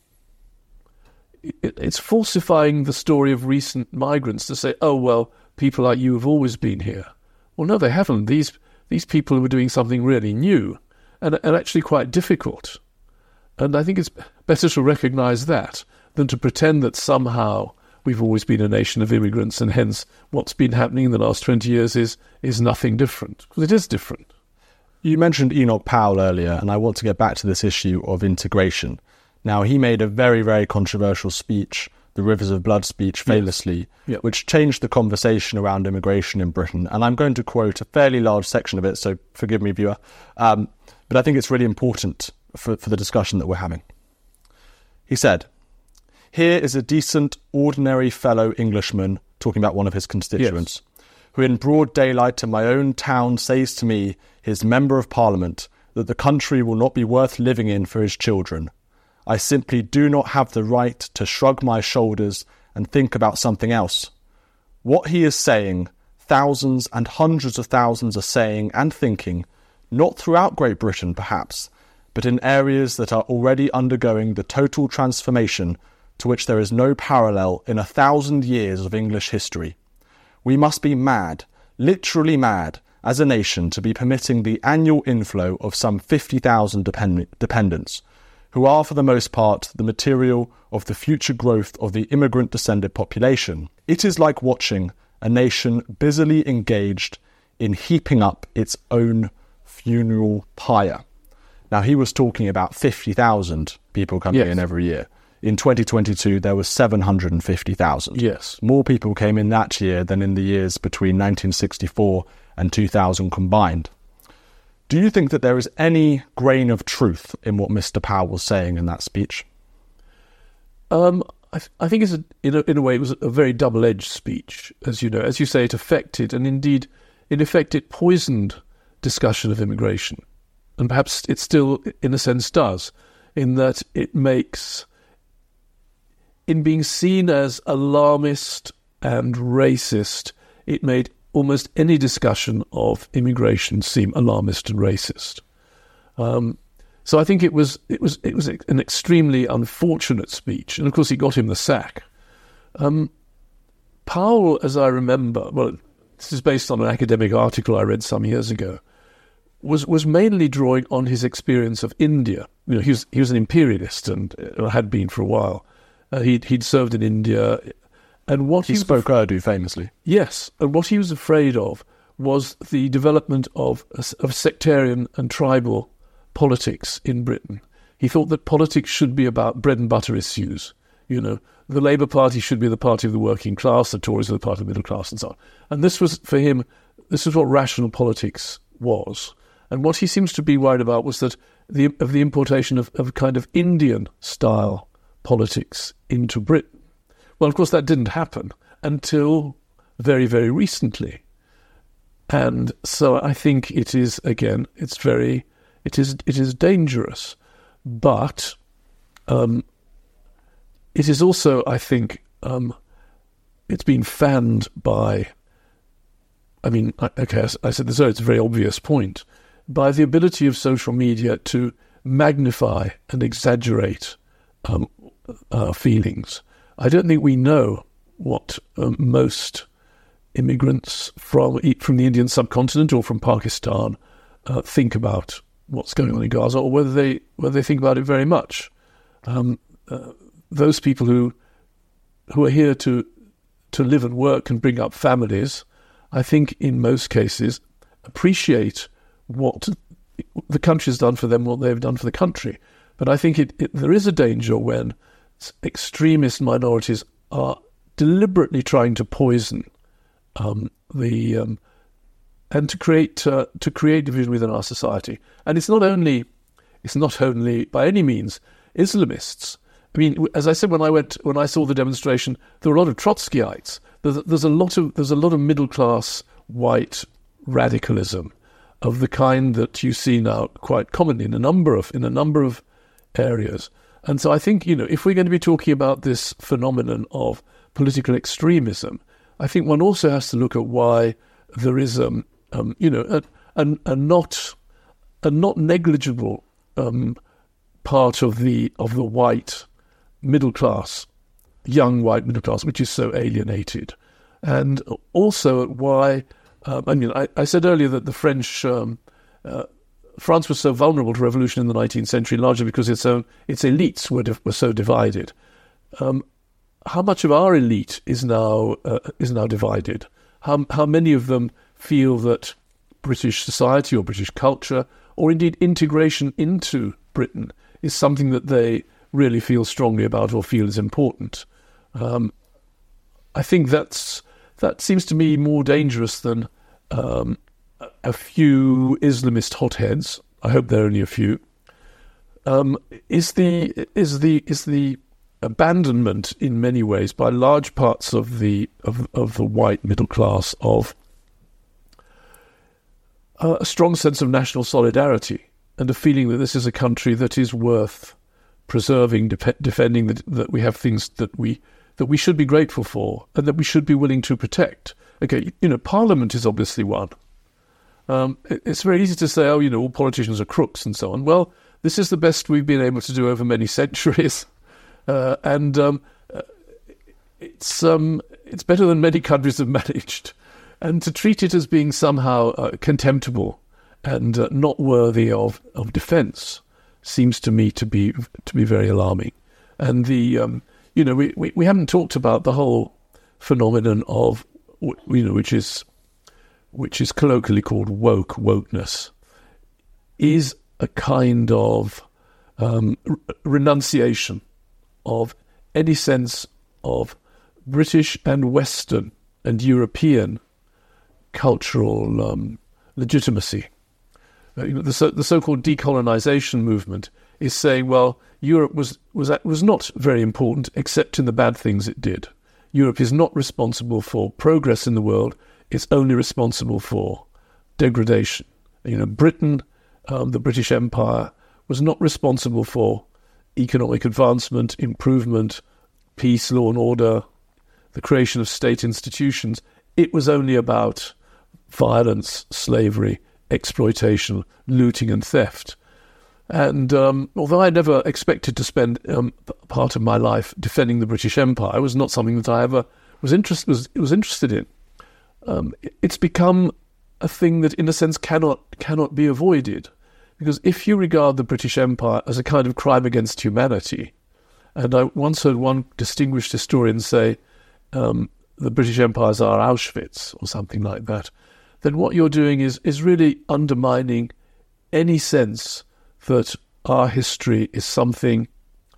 it, it's falsifying the story of recent migrants to say, oh well, people like you have always been here. Well, no, they haven't. These these people were doing something really new, and and actually quite difficult. And I think it's better to recognise that than to pretend that somehow we've always been a nation of immigrants, and hence what's been happening in the last twenty years is is nothing different, because it is different. You mentioned Enoch Powell earlier, and I want to get back to this issue of integration. Now, he made a very, very controversial speech, the Rivers of Blood speech, famously, yes. Yep. which changed the conversation around immigration in Britain. And I'm going to quote a fairly large section of it, so forgive me, viewer. Um, but I think it's really important for, for the discussion that we're having. He said, "Here is a decent, ordinary fellow Englishman," talking about one of his constituents, yes. "who in broad daylight in my own town says to me, his Member of Parliament, that the country will not be worth living in for his children. I simply do not have the right to shrug my shoulders and think about something else. What he is saying, thousands and hundreds of thousands are saying and thinking, not throughout Great Britain perhaps, but in areas that are already undergoing the total transformation to which there is no parallel in a thousand years of English history. We must be mad, literally mad, as a nation to be permitting the annual inflow of some fifty thousand depend- dependents, who are for the most part the material of the future growth of the immigrant-descended population. It is like watching a nation busily engaged in heaping up its own funeral pyre." Now, he was talking about fifty thousand people coming yes. in every year. In twenty twenty-two, there was seven hundred fifty thousand. Yes. More people came in that year than in the years between nineteen sixty-four and two thousand combined. Do you think that there is any grain of truth in what Mister Powell was saying in that speech? Um, I, th- I think it's a, in, a, in a way it was a very double-edged speech, as you know. As you say, it affected, and indeed, in effect, it poisoned discussion of immigration. And perhaps it still, in a sense, does, in that it makes, in being seen as alarmist and racist, it made almost any discussion of immigration seem alarmist and racist. Um, so I think it was it was it was an extremely unfortunate speech, and of course it got him the sack. Um, Powell, as I remember, well, this is based on an academic article I read some years ago, was was mainly drawing on his experience of India. You know, he was he was an imperialist and uh, had been for a while. Uh, he'd he'd served in India. And what he, he spoke Urdu famously. Yes, and what he was afraid of was the development of of sectarian and tribal politics in Britain. He thought that politics should be about bread and butter issues. You know, the Labour Party should be the party of the working class, the Tories are the party of the middle class, and so on. And this was, for him, this is what rational politics was. And what he seems to be worried about was that the of the importation of, of kind of Indian-style politics into Britain. Well, of course, that didn't happen until very, very recently. And so I think it is, again, it's very, it is it is dangerous. But um, it is also, I think, um, it's been fanned by, I mean, okay, I said this, it's a very obvious point, by the ability of social media to magnify and exaggerate um, uh, feelings. I don't think we know what um, most immigrants from from the Indian subcontinent or from Pakistan uh, think about what's going on in Gaza, or whether they whether they think about it very much. Um, uh, those people who who are here to to live and work and bring up families, I think in most cases appreciate what the country's done for them, what they've done for the country. But I think it, it, there is a danger when extremist minorities are deliberately trying to poison Um, the um, and to create uh, to create division within our society, and it's not only it's not only by any means Islamists. I mean, as I said, when I went when I saw the demonstration, there were a lot of Trotskyites. There's, there's a lot of there's a lot of middle class white radicalism of the kind that you see now quite commonly in a number of in a number of areas. And so I think, you know, if we're going to be talking about this phenomenon of political extremism, I think one also has to look at why there is, um, um, you know, a, a, a not a not negligible um, part of the of the white middle class, young white middle class, which is so alienated, and also why. Um, I mean, I, I said earlier that the French, um, uh, France was so vulnerable to revolution in the nineteenth century, largely because its own its elites were were so divided. Um, How much of our elite is now uh, is now divided? How how many of them feel that British society or British culture, or indeed integration into Britain, is something that they really feel strongly about or feel is important? Um, I think that's that seems to me more dangerous than um, a few Islamist hotheads. I hope there are only a few. Um, is the is the is the abandonment in many ways by large parts of the of, of the white middle class of uh, a strong sense of national solidarity and a feeling that this is a country that is worth preserving, de- defending, that, that we have things that we that we should be grateful for and that we should be willing to protect. Okay, you know, Parliament is obviously one. Um, it, it's very easy to say, oh, you know, all politicians are crooks and so on. Well, this is the best we've been able to do over many centuries. Uh, and um, uh, it's um, it's better than many countries have managed. And to treat it as being somehow uh, contemptible and uh, not worthy of, of defence seems to me to be to be very alarming. And the um, you know we, we, we haven't talked about the whole phenomenon of you know which is which is colloquially called woke wokeness is a kind of um, r- renunciation of any sense of British and Western and European cultural um, legitimacy. Uh, you know, the, so, the so-called decolonization movement is saying, well, Europe was, was, was not very important except in the bad things it did. Europe is not responsible for progress in the world. It's only responsible for degradation. You know, Britain, um, the British Empire, was not responsible for economic advancement, improvement, peace, law and order, the creation of state institutions. It was only about violence, slavery, exploitation, looting and theft. And um, although I never expected to spend um, part of my life defending the British Empire, it was not something that I ever was, interest, was, was interested in. Um, it's become a thing that, in a sense, cannot cannot be avoided. Because if you regard the British Empire as a kind of crime against humanity, and I once heard one distinguished historian say um, the British Empire is our Auschwitz or something like that, then what you're doing is is really undermining any sense that our history is something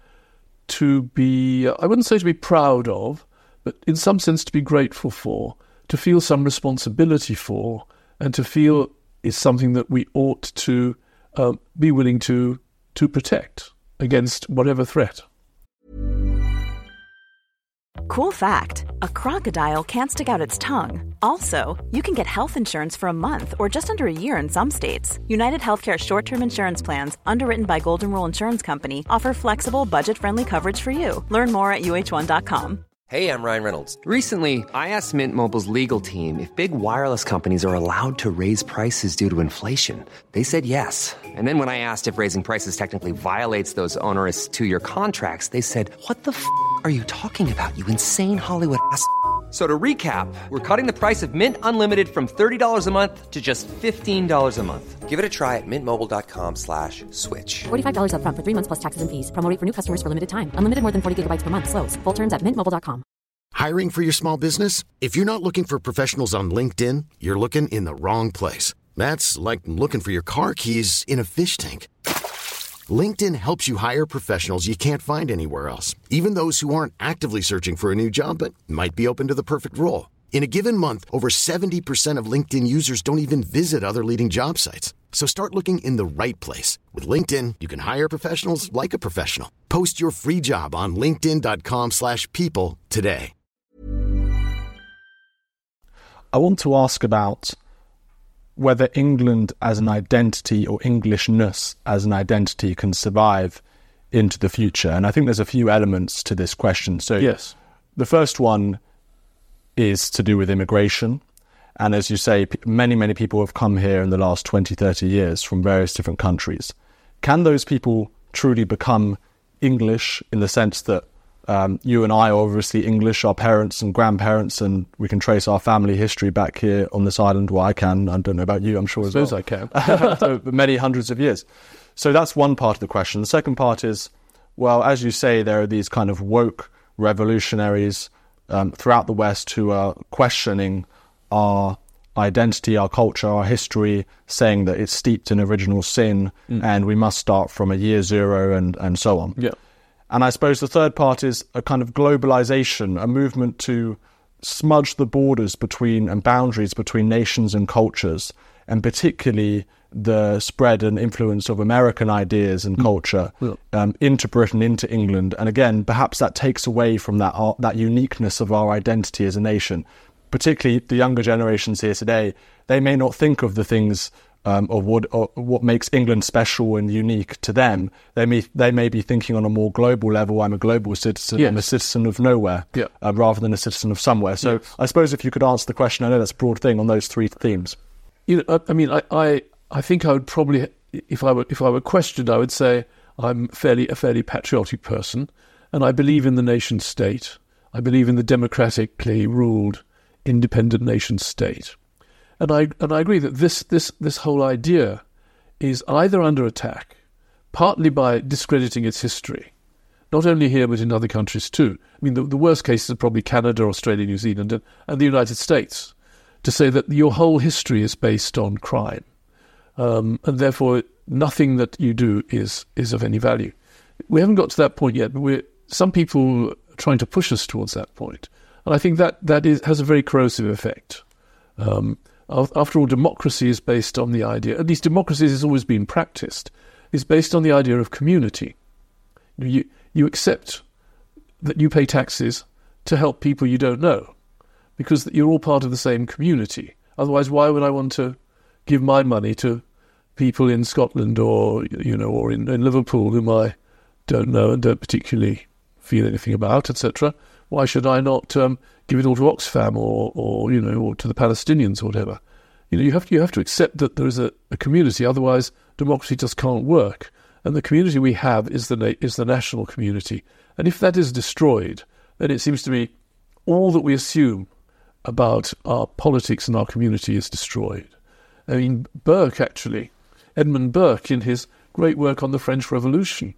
to be, I wouldn't say to be proud of, but in some sense to be grateful for, to feel some responsibility for, and to feel is something that we ought to um, be willing to to protect against whatever threat. Cool fact, a crocodile can't stick out its tongue. Also, you can get health insurance for a month or just under a year in some states. United Healthcare short-term insurance plans, underwritten by Golden Rule Insurance Company, offer flexible, budget-friendly coverage for you. Learn more at U H one dot com. Hey, I'm Ryan Reynolds. Recently, I asked Mint Mobile's legal team if big wireless companies are allowed to raise prices due to inflation. They said yes. And then when I asked if raising prices technically violates those onerous two-year contracts, they said, what the f*** are you talking about, you insane Hollywood ass f- So to recap, we're cutting the price of Mint Unlimited from thirty dollars a month to just fifteen dollars a month. Give it a try at mintmobile.com slash switch. forty-five dollars up front for three months plus taxes and fees. Promo rate for new customers for limited time. Unlimited more than forty gigabytes per month. Slows full terms at mint mobile dot com. Hiring for your small business? If you're not looking for professionals on LinkedIn, you're looking in the wrong place. That's like looking for your car keys in a fish tank. LinkedIn helps you hire professionals you can't find anywhere else, even those who aren't actively searching for a new job but might be open to the perfect role. In a given month, over seventy percent of LinkedIn users don't even visit other leading job sites. So start looking in the right place. With LinkedIn, you can hire professionals like a professional. Post your free job on linkedin.com slash people today. I want to ask about whether England as an identity or Englishness as an identity can survive into the future. And I think there's a few elements to this question. So yes, the first one is to do with immigration. And as you say, many, many people have come here in the last twenty, thirty years from various different countries. Can those people truly become English in the sense that um, you and I are obviously English, our parents and grandparents, and we can trace our family history back here on this island? Well, I can. I don't know about you, I'm sure as well. I suppose I can. So many hundreds of years. So that's one part of the question. The second part is, well, as you say, there are these kind of woke revolutionaries um, throughout the West who are questioning our identity, our culture, our history, saying that it's steeped in original sin mm. and we must start from a year zero and, and so on. Yeah. And I suppose the third part is a kind of globalization, a movement to smudge the borders between and boundaries between nations and cultures, and particularly the spread and influence of American ideas and culture mm. yeah. um, into Britain, into England. And again, perhaps that takes away from that uh, that uniqueness of our identity as a nation. Particularly the younger generations here today, they may not think of the things um, of what or what makes England special and unique to them. They may they may be thinking on a more global level. I'm a global citizen. Yes. I'm a citizen of nowhere, yeah. uh, rather than a citizen of somewhere. So yes. I suppose if you could answer the question, I know that's a broad thing, on those three themes. You know, I, I mean, I, I I think I would probably, if I were if I were questioned, I would say I'm fairly a fairly patriotic person, and I believe in the nation state. I believe in the democratically ruled independent nation state, and I and I agree that this this this whole idea is either under attack, partly by discrediting its history, not only here but in other countries too. I mean, the, the worst cases are probably Canada, Australia, New Zealand, and, and the United States, to say that your whole history is based on crime, um, and therefore nothing that you do is is of any value. We haven't got to that point yet, but we're some people are trying to push us towards that point. And I think that that is, has a very corrosive effect. Um, after all, democracy is based on the idea, at least democracy has always been practiced, is based on the idea of community. You, you accept that you pay taxes to help people you don't know, because you're all part of the same community. Otherwise, why would I want to give my money to people in Scotland or, you know, or in, in Liverpool whom I don't know and don't particularly feel anything about, et cetera? Why should I not um, give it all to Oxfam or, or you know, or to the Palestinians or whatever? You know, you have to you have to accept that there is a, a community. Otherwise, democracy just can't work. And the community we have is the na- is the national community. And if that is destroyed, then it seems to me all that we assume about our politics and our community is destroyed. I mean, Burke actually, Edmund Burke, in his great work on the French Revolution,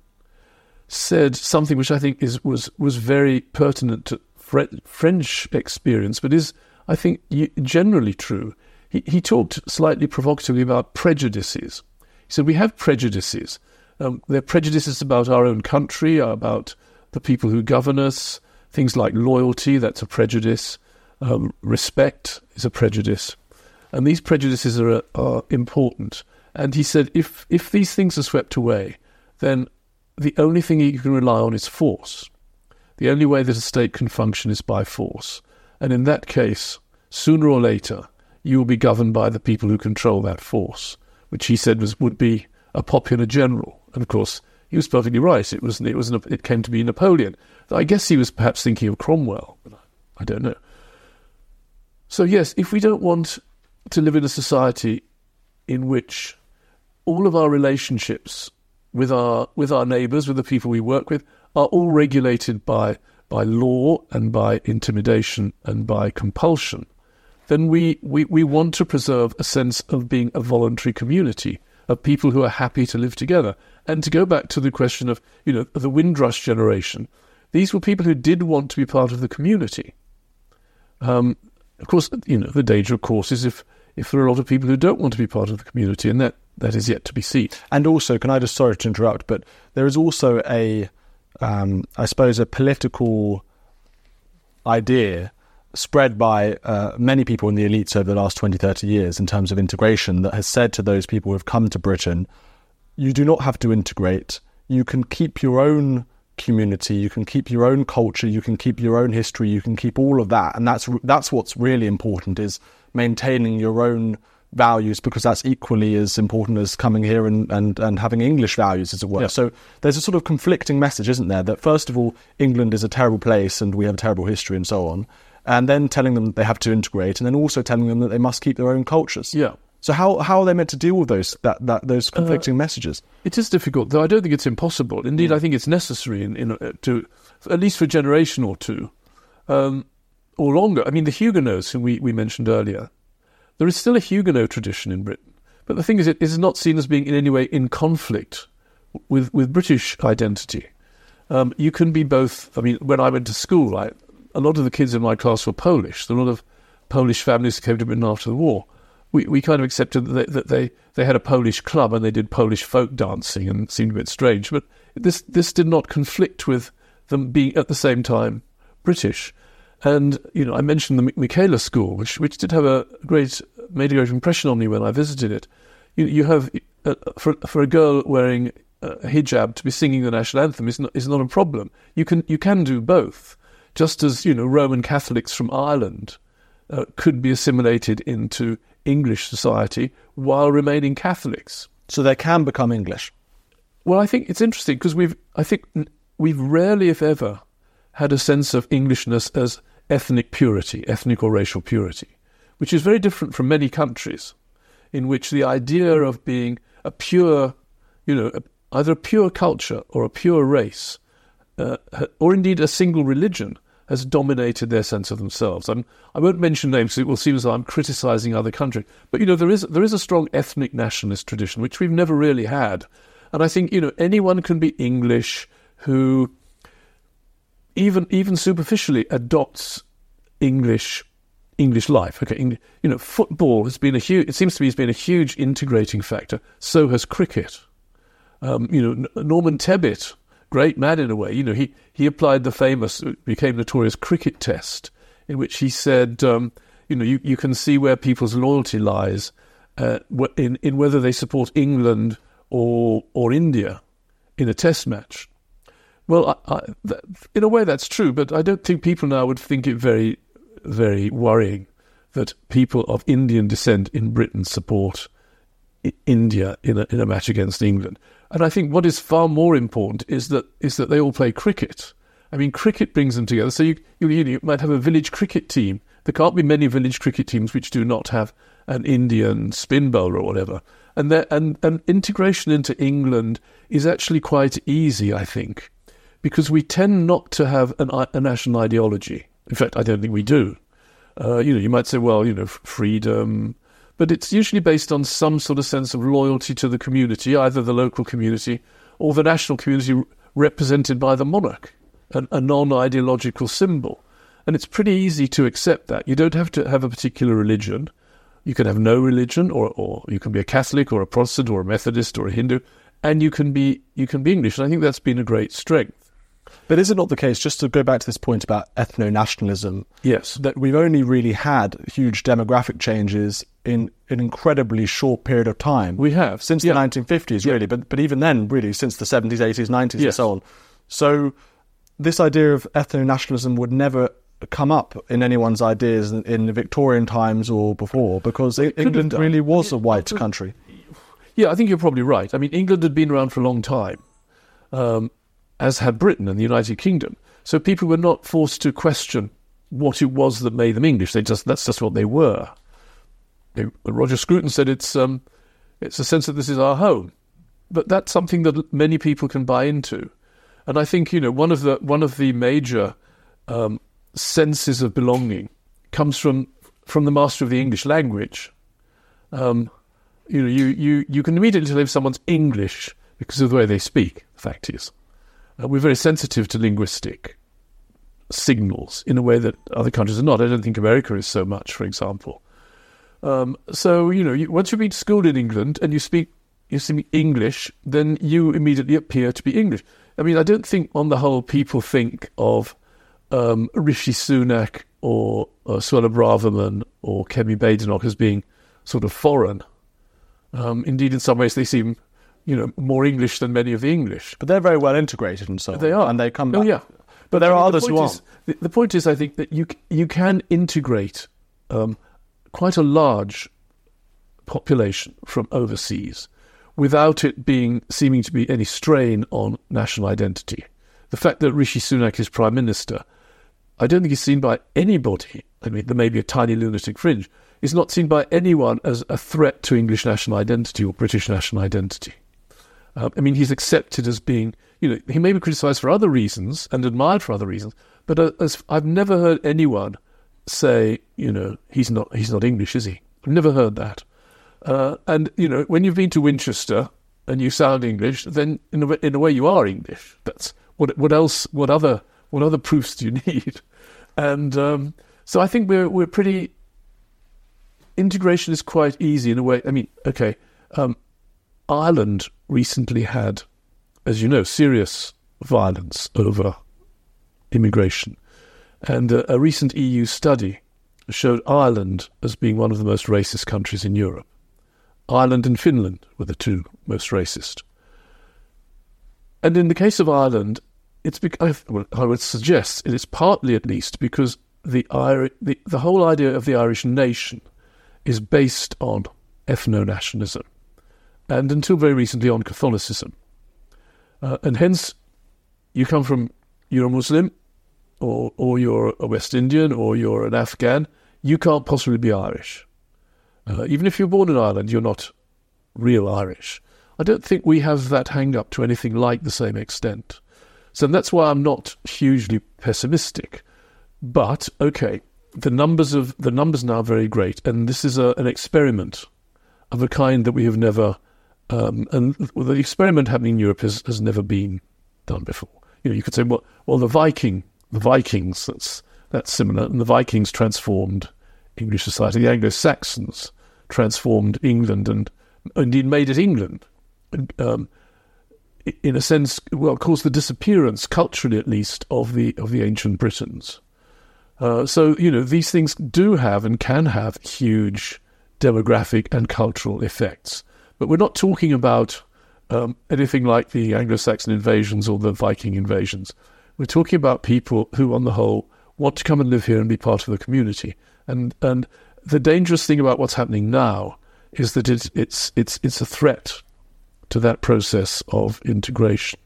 said something which I think is was was very pertinent to Fre- French experience, but is, I think, generally true. He, he talked slightly provocatively about prejudices. He said, we have prejudices. Um, they're prejudices about our own country, about the people who govern us, things like loyalty, that's a prejudice. Um, respect is a prejudice. And these prejudices are, are important. And he said, if if these things are swept away, then the only thing you can rely on is force. The only way that a state can function is by force. And in that case, sooner or later, you will be governed by the people who control that force, which he said was would be a popular general. And of course, he was perfectly right. It was it was it came to be Napoleon. I guess he was perhaps thinking of Cromwell, but I don't know. So yes, if we don't want to live in a society in which all of our relationships with our with our neighbours, with the people we work with, are all regulated by by law and by intimidation and by compulsion, then we, we, we want to preserve a sense of being a voluntary community, of people who are happy to live together. And to go back to the question of, you know, the Windrush generation, these were people who did want to be part of the community. Um, of course, you know, the danger, of course, is if, if there are a lot of people who don't want to be part of the community, and that, that is yet to be seen. And also, can I just, sorry to interrupt, but there is also a, um, I suppose, a political idea spread by uh, many people in the elites over the last twenty, thirty years in terms of integration that has said to those people who have come to Britain, you do not have to integrate. You can keep your own community, you can keep your own culture, you can keep your own history, you can keep all of that. And that's that's what's really important, is maintaining your own values, because that's equally as important as coming here and, and, and having English values, as it were. Yeah. So there's a sort of conflicting message, isn't there, that first of all, England is a terrible place and we have a terrible history and so on, and then telling them that they have to integrate, and then also telling them that they must keep their own cultures. Yeah. So how how are they meant to deal with those that, that those conflicting uh, messages? It is difficult, though I don't think it's impossible. Indeed, mm. I think it's necessary in, in uh, to at least for a generation or two, um, or longer. I mean, the Huguenots, whom we, we mentioned earlier, there is still a Huguenot tradition in Britain. But the thing is, it is not seen as being in any way in conflict with, with British identity. Um, you can be both. I mean, when I went to school, I, a lot of the kids in my class were Polish. There were a lot of Polish families who came to Britain after the war. We we kind of accepted that they, that they, they had a Polish club and they did Polish folk dancing, and it seemed a bit strange. But this this did not conflict with them being at the same time British. And, you know, I mentioned the Michaela School, which which did have a great, made a great impression on me when I visited it. You, you have, uh, for for a girl wearing a hijab to be singing the national anthem is not, is not a problem. You can you can do both, just as, you know, Roman Catholics from Ireland uh, could be assimilated into English society while remaining Catholics. So they can become English. Well, I think it's interesting because we've, I think we've rarely, if ever, had a sense of Englishness as ethnic purity, ethnic or racial purity, which is very different from many countries in which the idea of being a pure, you know, either a pure culture or a pure race, uh, or indeed a single religion, has dominated their sense of themselves. I'm, I won't mention names because it will seem as though I'm criticising other countries. But, you know, there is there is a strong ethnic nationalist tradition, which we've never really had. And I think, you know, anyone can be English who even even superficially adopts English English life. Okay, English, you know, football has been a huge, it seems to me has been a huge integrating factor. So has cricket. Um, you know, Norman Tebbit, great man in a way, you know, he, he applied the famous, became notorious cricket test, in which he said, um, you know, you, you can see where people's loyalty lies uh, in, in whether they support England or or India in a test match. Well, I, I, that, in a way that's true, but I don't think people now would think it very, very worrying that people of Indian descent in Britain support I- India in a, in a match against England. And I think what is far more important is that is that they all play cricket. I mean, cricket brings them together. So you, you, you might have a village cricket team. There can't be many village cricket teams which do not have an Indian spin bowler or whatever. And, and, and integration into England is actually quite easy, I think, because we tend not to have an, a national ideology. In fact, I don't think we do. Uh, you know, you might say, well, you know, freedom, but it's usually based on some sort of sense of loyalty to the community, either the local community or the national community represented by the monarch, a, a non-ideological symbol. And it's pretty easy to accept that. You don't have to have a particular religion. You can have no religion, or, or you can be a Catholic or a Protestant or a Methodist or a Hindu, and you can be you can be English. And I think that's been a great strength. But is it not the case, just to go back to this point about ethno-nationalism, yes, that we've only really had huge demographic changes in an incredibly short period of time? We have. Since yeah. the nineteen fifties, really, yeah. but but even then, really, since the seventies, eighties, nineties, yes. and so on. So this idea of ethno-nationalism would never come up in anyone's ideas in, in the Victorian times or before, because England really was a white country. Yeah, I think you're probably right. I mean, England had been around for a long time, um, as had Britain and the United Kingdom. So people were not forced to question what it was that made them English. They just that's just what they were. They, Roger Scruton said it's um, it's a sense that this is our home, but that's something that many people can buy into. And I think, you know, one of the one of the major um, senses of belonging comes from from the master of the English language. Um, you know, you, you, you can immediately tell if someone's English because of the way they speak, the fact is. Uh, we're very sensitive to linguistic signals in a way that other countries are not. I don't think America is so much, for example. Um, so, you know, you, once you've been schooled in England and you speak, you speak English, then you immediately appear to be English. I mean, I don't think on the whole people think of um, Rishi Sunak or, or Suella Braverman or Kemi Badenoch as being sort of foreign. Um, indeed, in some ways, they seem, you know, more English than many of the English. But they're very well integrated and so on. They are. And they come back. Oh, yeah. But there I mean, are others the who is, aren't. The, the point is, I think, that you you can integrate um, quite a large population from overseas without it being seeming to be any strain on national identity. The fact that Rishi Sunak is Prime Minister, I don't think he's seen by anybody, I mean, there may be a tiny lunatic fringe, is not seen by anyone as a threat to English national identity or British national identity. Uh, I mean, he's accepted as being, you know, he may be criticised for other reasons and admired for other reasons, but uh, as I've never heard anyone say, you know, he's not he's not English, is he? I've never heard that. Uh, and, you know, when you've been to Winchester and you sound English, then in a, in a way you are English. That's what what else, what other what other proofs do you need? And um, so I think we're we're pretty... Integration is quite easy in a way. I mean, okay, um, Ireland recently had, as you know, serious violence over immigration. And uh, a recent E U study showed Ireland as being one of the most racist countries in Europe. Ireland and Finland were the two most racist. And in the case of Ireland, it's bec- I, well, I would suggest it is partly at least because the, Iri- the the whole idea of the Irish nation is based on ethno-nationalism, and until very recently on Catholicism. Uh, and hence, you come from, you're a Muslim, or or you're a West Indian, or you're an Afghan, you can't possibly be Irish. Uh, even if you're born in Ireland, you're not real Irish. I don't think we have that hang-up to anything like the same extent. So that's why I'm not hugely pessimistic. But, okay, The numbers of the numbers now are very great, and this is a, an experiment of a kind that we have never, um, and well, the experiment happening in Europe has, has never been done before. You know, you could say, well, well, the Viking, the Vikings, that's that's similar, and the Vikings transformed English society. The Anglo-Saxons transformed England, and indeed made it England. And, um, in a sense, well, caused the disappearance, culturally at least, of the of the ancient Britons. Uh, so, you know, these things do have and can have huge demographic and cultural effects. But we're not talking about um, anything like the Anglo-Saxon invasions or the Viking invasions. We're talking about people who, on the whole, want to come and live here and be part of the community. And and the dangerous thing about what's happening now is that it, it's it's it's a threat to that process of integration.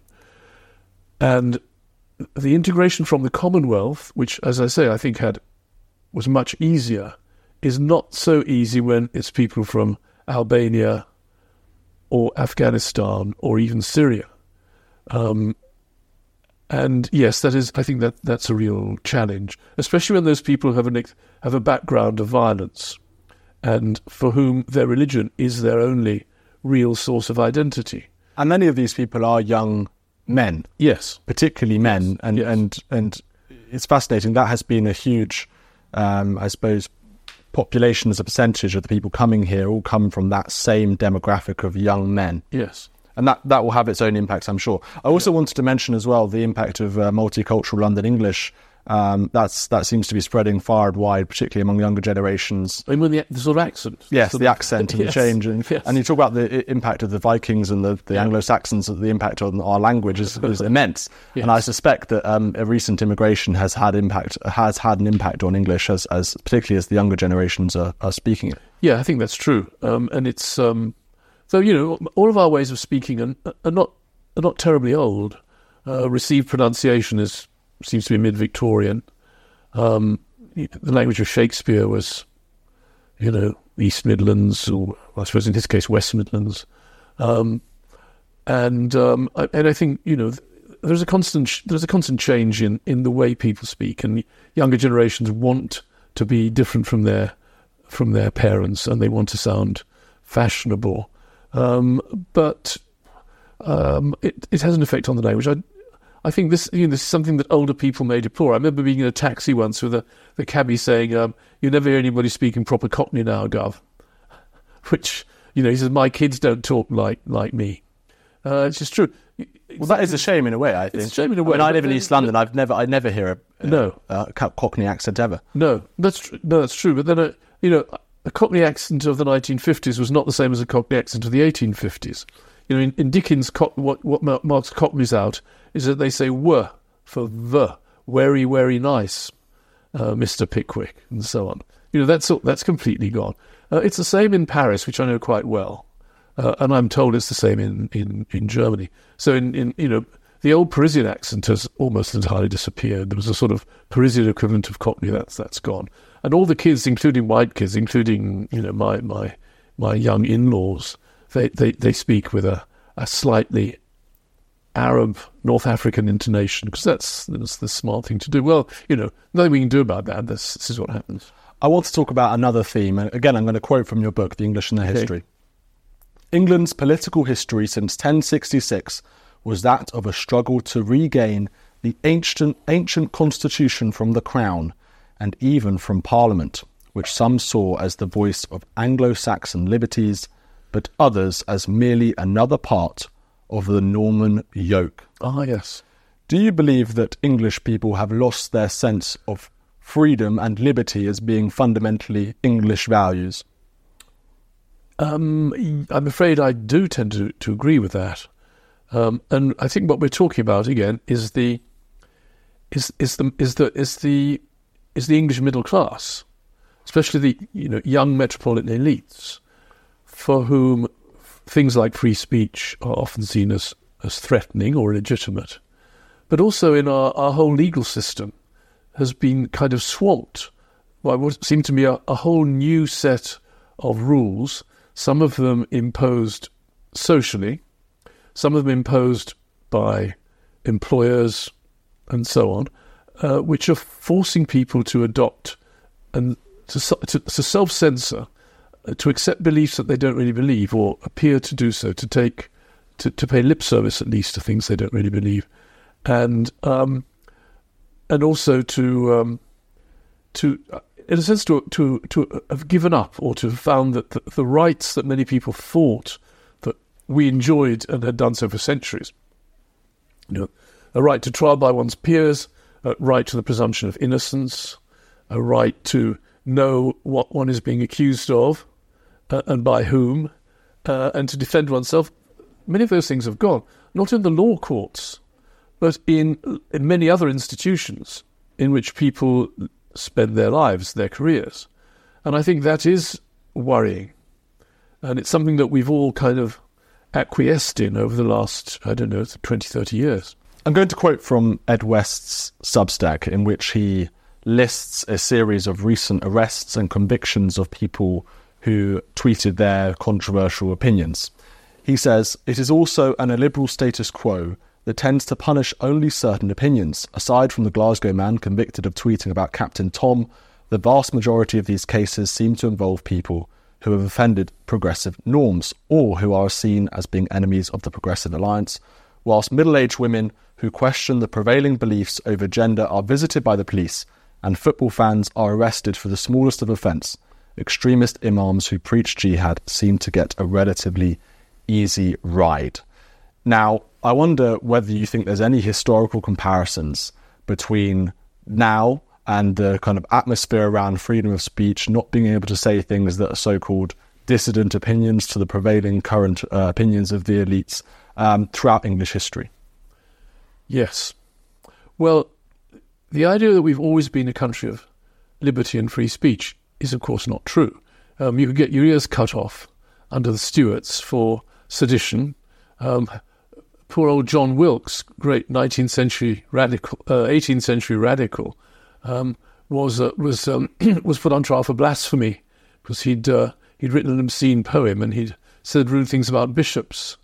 And the integration from the Commonwealth, which, as I say, I think had was much easier, is not so easy when it's people from Albania or Afghanistan or even Syria. Um, and yes, that is. I think that that's a real challenge, especially when those people have an have a background of violence, and for whom their religion is their only real source of identity. And many of these people are young men. Yes. Particularly men. Yes. And, yes. and and it's fascinating. That has been a huge, um, I suppose, population as a percentage of the people coming here all come from that same demographic of young men. Yes. And that, that will have its own impact, I'm sure. I also yeah. wanted to mention as well the impact of uh, multicultural London English Um, that's that seems to be spreading far and wide, particularly among younger generations. I mean, the, the sort of accent. Yes, sort the of, accent and yes, the change. And, yes. and you talk about the impact of the Vikings and the, the yeah. Anglo-Saxons, the impact on our language is, is immense. Yes. And I suspect that um, a recent immigration has had impact has had an impact on English, as, as particularly as the younger generations are, are speaking it. Yeah, I think that's true. Um, and it's um, so you know all of our ways of speaking are, are not are not terribly old. Uh, received pronunciation is seems to be mid-Victorian. Um, the language of Shakespeare was, you know, East Midlands, or I suppose in this case West Midlands, um, and um, I, and I think you know there's a constant there's a constant change in, in the way people speak, and younger generations want to be different from their from their parents, and they want to sound fashionable, um, but um, it it has an effect on the language. I, I think this, you know, this is something that older people may deplore. I remember being in a taxi once with a, the cabbie saying, um, "You never hear anybody speaking proper Cockney now, Gov." Which, you know, he says, "My kids don't talk like like me." Uh, it's just true. Well, that is a shame in a way. I think it's a shame in a way. I mean, I live in East London. I've never, I never hear a, no a, a Cockney accent ever. No, that's tr- no, that's true. But then, uh, you know, a Cockney accent of the nineteen fifties was not the same as a Cockney accent of the eighteen fifties. You know, in, in Dickens, co- what what marks Cockneys out is that they say "were" for "the," very, very nice, uh, Mister Pickwick, and so on. You know, that's that's completely gone. Uh, it's the same in Paris, which I know quite well, uh, and I'm told it's the same in, in, in Germany. So, in, in you know, the old Parisian accent has almost entirely disappeared. There was a sort of Parisian equivalent of Cockney that's that's gone, and all the kids, including white kids, including you know my my my young in-laws, they they, they speak with a, a slightly Arab, North African intonation, because that's, that's the smart thing to do. Well, you know, nothing we can do about that. This, this is what happens. I want to talk about another theme. And again, I'm going to quote from your book, The English and Their History. Okay. England's political history since ten sixty-six was that of a struggle to regain the ancient, ancient constitution from the Crown and even from Parliament, which some saw as the voice of Anglo-Saxon liberties, but others as merely another part of the Norman yoke. Ah, yes. Do you believe that English people have lost their sense of freedom and liberty as being fundamentally English values? Um, I'm afraid I do tend to, to agree with that. Um, and I think what we're talking about again is the is is the is the is the is the English middle class, especially the you know young metropolitan elites, for whom things like free speech are often seen as, as threatening or illegitimate. But also in our, our whole legal system has been kind of swamped by what seemed to me a, a whole new set of rules, some of them imposed socially, some of them imposed by employers and so on, uh, which are forcing people to adopt and to, to, to self-censor, to accept beliefs that they don't really believe, or appear to do so, to take, to, to pay lip service at least to things they don't really believe, and um, and also to um, to uh, in a sense to to to have given up, or to have found that the, the rights that many people thought that we enjoyed and had done so for centuries, you know, a right to trial by one's peers, a right to the presumption of innocence, a right to know what one is being accused of, Uh, and by whom, uh, and to defend oneself. Many of those things have gone, not in the law courts, but in, in many other institutions in which people spend their lives, their careers. And I think that is worrying. And it's something that we've all kind of acquiesced in over the last, I don't know, twenty, thirty years. I'm going to quote from Ed West's Substack, in which he lists a series of recent arrests and convictions of people who tweeted their controversial opinions. He says, "It is also an illiberal status quo that tends to punish only certain opinions. Aside from the Glasgow man convicted of tweeting about Captain Tom, the vast majority of these cases seem to involve people who have offended progressive norms, or who are seen as being enemies of the Progressive Alliance, whilst middle-aged women who question the prevailing beliefs over gender are visited by the police, and football fans are arrested for the smallest of offence. Extremist imams who preach jihad seem to get a relatively easy ride." Now, I wonder whether you think there's any historical comparisons between now, and the kind of atmosphere around freedom of speech, not being able to say things that are so-called dissident opinions to the prevailing current uh, opinions of the elites um, throughout English history. Yes. Well, the idea that we've always been a country of liberty and free speech is, of course, not true. Um, you could get your ears cut off under the Stuarts for sedition. Um, poor old John Wilkes, great nineteenth century radical, uh, eighteenth century radical, um, was uh, was um, was put on trial for blasphemy because he'd uh, he'd written an obscene poem and he'd said rude things about bishops.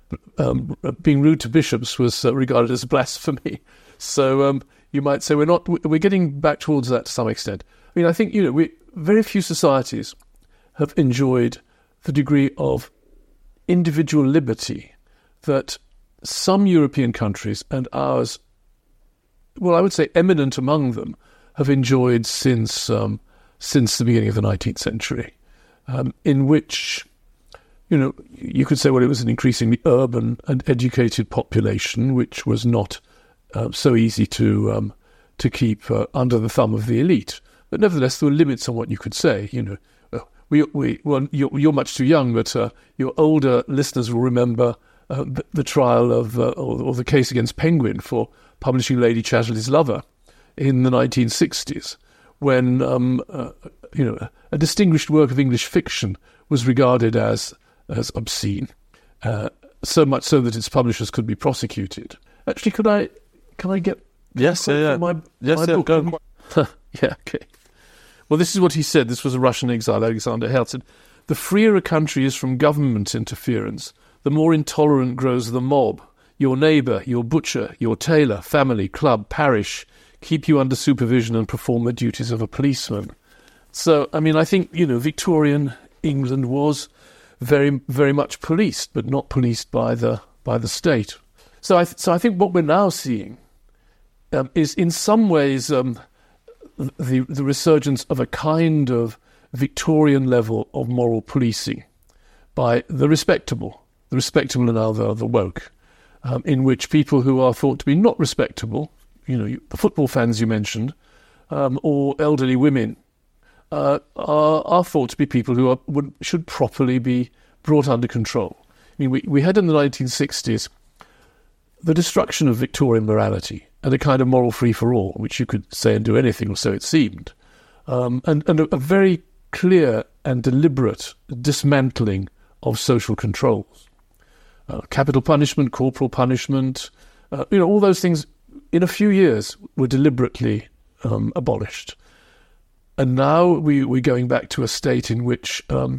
Um, being rude to bishops was uh, regarded as blasphemy. So um, you might say we're not we're getting back towards that to some extent. I mean, I think you know we very few societies have enjoyed the degree of individual liberty that some European countries and ours, well, I would say eminent among them, have enjoyed since um, since the beginning of the nineteenth century, um, in which, you know, you could say, well, it was an increasingly urban and educated population, which was not uh, so easy to um, to keep uh, under the thumb of the elite. But nevertheless, there were limits on what you could say. You know, uh, we we well, you're, you're much too young, but uh, your older listeners will remember uh, the, the trial of uh, or, or the case against Penguin for publishing Lady Chatterley's Lover in the nineteen sixties, when um, uh, you know a distinguished work of English fiction was regarded as as obscene, uh, so much so that its publishers could be prosecuted. Actually, could I can I get yes, yeah, yeah. my, yes, my yeah, book? go. Yeah, okay. Well, this is what he said. This was a Russian exile, Alexander Herzen. The freer a country is from government interference, the more intolerant grows the mob. Your neighbour, your butcher, your tailor, family, club, parish keep you under supervision and perform the duties of a policeman. So, I mean, I think, you know, Victorian England was very, very much policed, but not policed by the by the state. So, I th- so I think what we're now seeing um, is, in some ways, um, the the resurgence of a kind of Victorian level of moral policing by the respectable. The respectable are now the, the woke, um, in which people who are thought to be not respectable, you know, the football fans you mentioned, um, or elderly women, uh, are, are thought to be people who are, would, should properly be brought under control. I mean, we, we had in the nineteen sixties the destruction of Victorian morality and a kind of moral free-for-all, which you could say and do anything, or so it seemed, um, and, and a, a very clear and deliberate dismantling of social controls. Uh, capital punishment, corporal punishment, uh, you know, all those things in a few years were deliberately um, abolished. And now we, we're going back to a state in which um,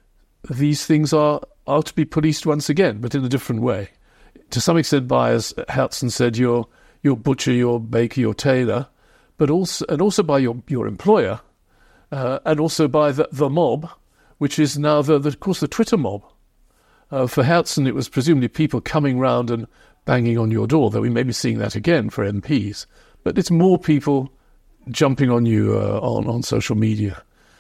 these things are, are to be policed once again, but in a different way. To some extent by, as Herzen said, your your butcher, your baker, your tailor, but also and also by your, your employer, uh, and also by the, the mob, which is now, the, the of course, the Twitter mob. Uh, for Herzen, it was presumably people coming round and banging on your door, though we may be seeing that again for M Ps. But it's more people jumping on you uh, on, on social media.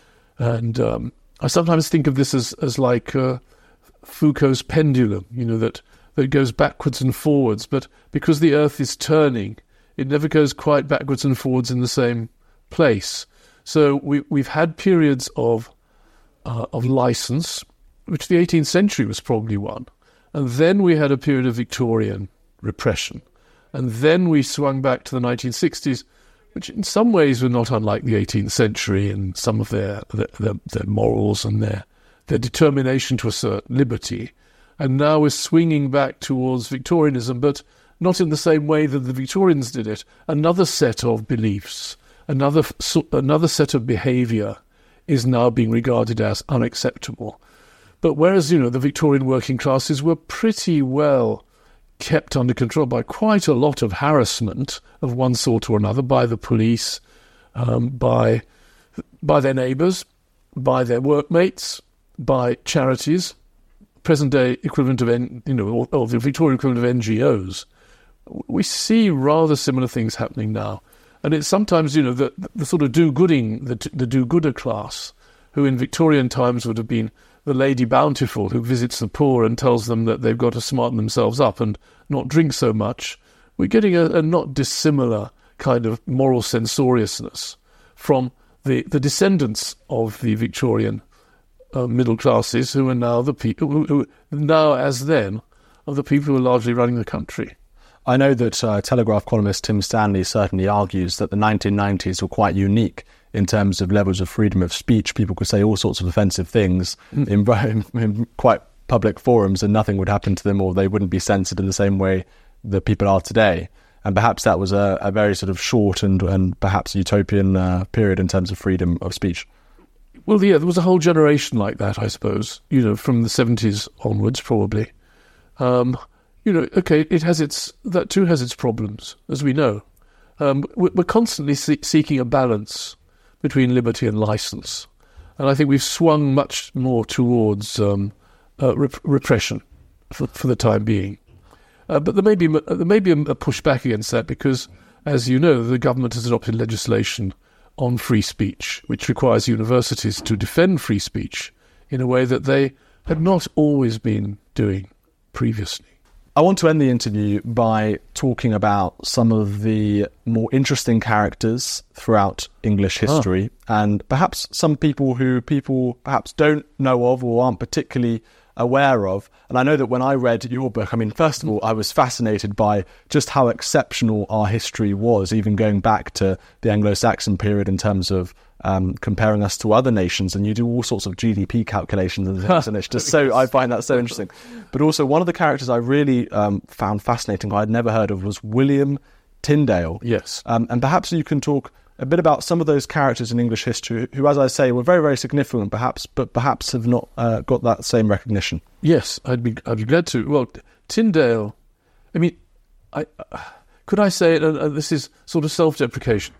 And um, I sometimes think of this as, as like uh, Foucault's pendulum, you know, that, that goes backwards and forwards. But because the earth is turning, it never goes quite backwards and forwards in the same place. So we, we've had periods of uh, of license, which the eighteenth century was probably one. And then we had a period of Victorian repression. And then we swung back to the nineteen sixties, which in some ways were not unlike the eighteenth century in some of their their, their, their morals and their, their determination to assert liberty. And now we're swinging back towards Victorianism, but not in the same way that the Victorians did it. Another set of beliefs, another another set of behaviour is now being regarded as unacceptable. But whereas, you know, the Victorian working classes were pretty well kept under control by quite a lot of harassment of one sort or another by the police, um, by by their neighbours, by their workmates, by charities, present-day equivalent of, you know, or, or the Victorian equivalent of N G Os. We see rather similar things happening now. And it's sometimes, you know, the, the sort of do-gooding, the, the do-gooder class, who in Victorian times would have been the Lady Bountiful, who visits the poor and tells them that they've got to smarten themselves up and not drink so much. We're getting a, a not dissimilar kind of moral censoriousness from the, the descendants of the Victorian uh, middle classes, who are now the people who, who now as then are the people who are largely running the country. I know that uh, Telegraph columnist Tim Stanley certainly argues that the nineteen nineties were quite unique in terms of levels of freedom of speech. People could say all sorts of offensive things mm. in, in quite public forums and nothing would happen to them, or they wouldn't be censored in the same way that people are today. And perhaps that was a, a very sort of short and, and perhaps utopian uh, period in terms of freedom of speech. Well, yeah, there was a whole generation like that, I suppose, you know, from the seventies onwards, probably. Um, you know, okay, it has its, that too has its problems, as we know. Um, we're constantly see- seeking a balance between liberty and license. And I think we've swung much more towards um, uh, rep- repression for, for the time being. Uh, but there may be there may be a, a pushback against that because, as you know, the government has adopted legislation on free speech, which requires universities to defend free speech in a way that they had not always been doing previously. I want to end the interview by talking about some of the more interesting characters throughout English history, ah. and perhaps some people who people perhaps don't know of or aren't particularly aware of. And I know that when I read your book, I mean, first of all, I was fascinated by just how exceptional our history was, even going back to the Anglo-Saxon period in terms of um, comparing us to other nations. And you do all sorts of G D P calculations and things, and it's just so, I find that so interesting. But also one of the characters I really um, found fascinating, I'd never heard of, was William Tyndale. Yes. Um, and perhaps you can talk a bit about some of those characters in English history who, as I say, were very, very significant, perhaps, but perhaps have not uh, got that same recognition. Yes, I'd be, I'd be glad to. Well, Tyndale, I mean, I uh, could I say it, uh, this is sort of self-deprecation.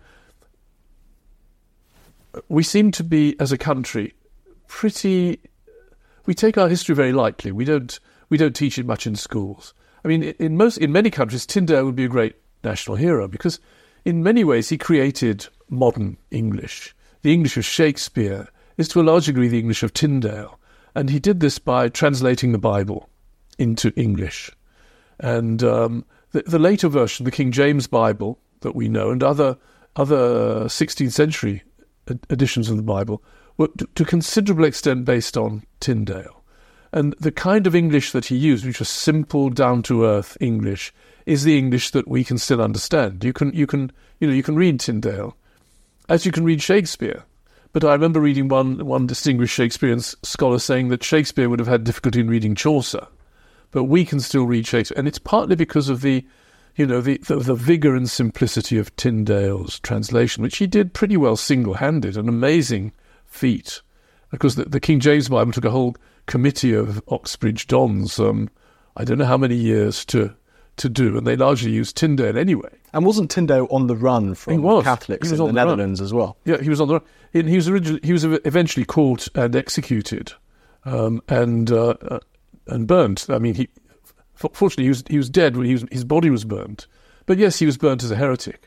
We seem to be, as a country, pretty... We take our history very lightly. We don't, we don't teach it much in schools. I mean, in most, in many countries, Tyndale would be a great national hero because in many ways he created modern English. The English of Shakespeare is to a large degree the English of Tyndale. And he did this by translating the Bible into English. And um, the, the later version, the King James Bible that we know, and other other sixteenth century editions of the Bible, were to, to a considerable extent based on Tyndale. And the kind of English that he used, which was simple, down-to-earth English, is the English that we can still understand. You can, you can, you know, you can read Tyndale, as you can read Shakespeare. But I remember reading one one distinguished Shakespearean scholar saying that Shakespeare would have had difficulty in reading Chaucer, but we can still read Shakespeare, and it's partly because of the, you know, the the, the vigor and simplicity of Tyndale's translation, which he did pretty well single-handed, an amazing feat. Because the, the King James Bible took a whole committee of Oxbridge dons, um, I don't know how many years to. to do, and they largely used Tyndale anyway. And wasn't Tyndale on the run from Catholics in the, the Netherlands run. as well? Yeah, he was on the run. He was originally he was eventually caught and executed, um, and uh, uh, and burnt. I mean, he fortunately he was he was dead when he was his body was burnt. But yes, he was burnt as a heretic.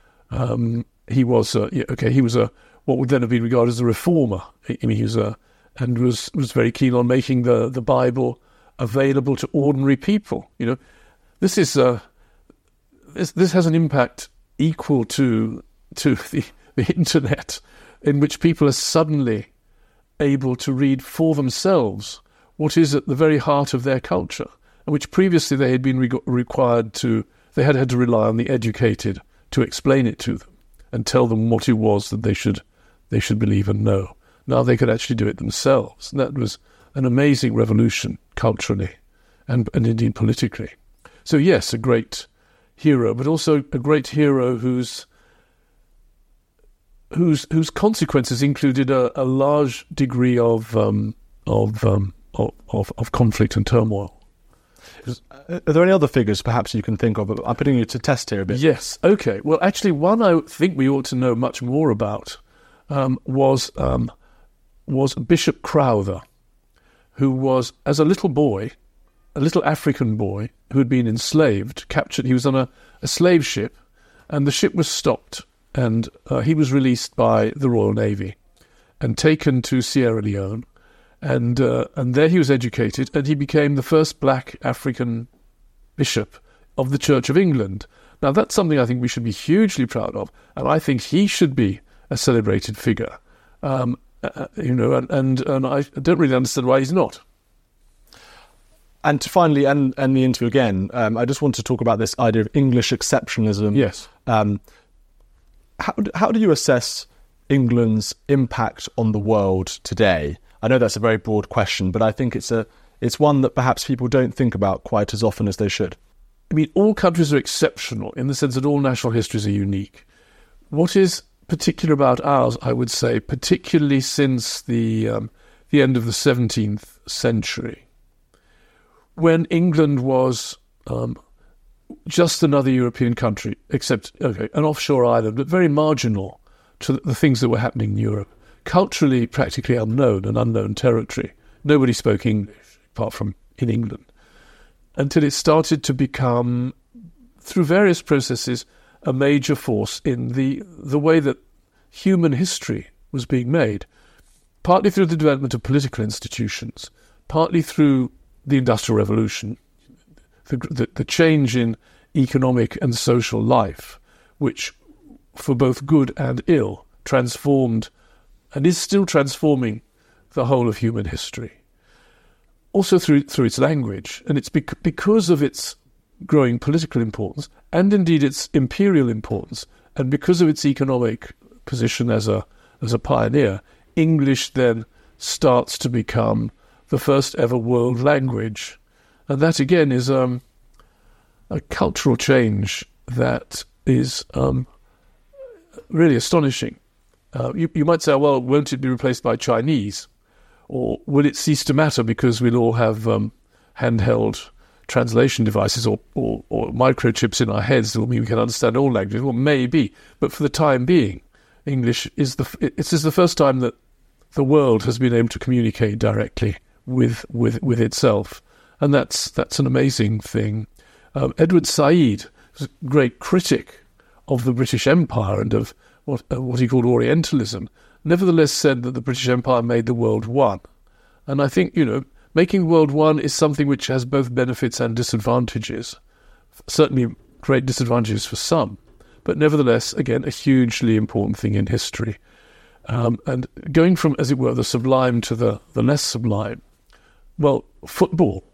Um, he was uh, yeah, okay. He was a what would then have been regarded as a reformer. I mean, he was a and was was very keen on making the the Bible available to ordinary people. You know. This is uh, this this has an impact equal to to the, the internet, in which people are suddenly able to read for themselves what is at the very heart of their culture, and which previously they had been re- required to they had had to rely on the educated to explain it to them and tell them what it was that they should they should believe and know. Now they could actually do it themselves, and that was an amazing revolution culturally and and indeed politically. So yes, a great hero, but also a great hero whose whose whose consequences included a, a large degree of um, of, um, of of conflict and turmoil. Are there any other figures perhaps you can think of? I'm putting you to test here a bit. Yes. Okay. Well, actually, one I think we ought to know much more about um, was um, was Bishop Crowther, who was, as a little boy, a little African boy who had been enslaved, captured. He was on a, a slave ship, and the ship was stopped, and uh, he was released by the Royal Navy and taken to Sierra Leone, and uh, and there he was educated, and he became the first black African bishop of the Church of England. Now, that's something I think we should be hugely proud of, and I think he should be a celebrated figure. Um, uh, you know, and, and, and I don't really understand why he's not. And to finally end, end the interview again, um, I just want to talk about this idea of English exceptionalism. Yes. Um, how, how do you assess England's impact on the world today? I know that's a very broad question, but I think it's a it's one that perhaps people don't think about quite as often as they should. I mean, all countries are exceptional in the sense that all national histories are unique. What is particular about ours, I would say, particularly since the um, the end of the seventeenth century, when England was um, just another European country, except, okay, an offshore island, but very marginal to the things that were happening in Europe. Culturally, practically unknown, an unknown territory. Nobody spoke English, apart from in England, until it started to become, through various processes, a major force in the the way that human history was being made, partly through the development of political institutions, partly through the Industrial Revolution, the, the, the change in economic and social life, which, for both good and ill, transformed and is still transforming the whole of human history. Also through through its language, and it's bec- because of its growing political importance, and indeed its imperial importance, and because of its economic position as a as a pioneer, English then starts to become the first ever world language. And that again is um, a cultural change that is um, really astonishing. Uh, you, you might say, well, won't it be replaced by Chinese? Or will it cease to matter because we'll all have um, handheld translation devices or, or, or microchips in our heads that will mean we can understand all languages? Well, maybe. But for the time being, English is the it is the first time that the world has been able to communicate directly with with, with itself. And that's that's an amazing thing. Um, Edward Said was a great critic of the British Empire and of what, uh, what he called Orientalism, nevertheless said that the British Empire made the world one. And I think, you know, making the world one is something which has both benefits and disadvantages. Certainly great disadvantages for some, but nevertheless, again, a hugely important thing in history. Um, and going from, as it were, the sublime to the, the less sublime, well, football,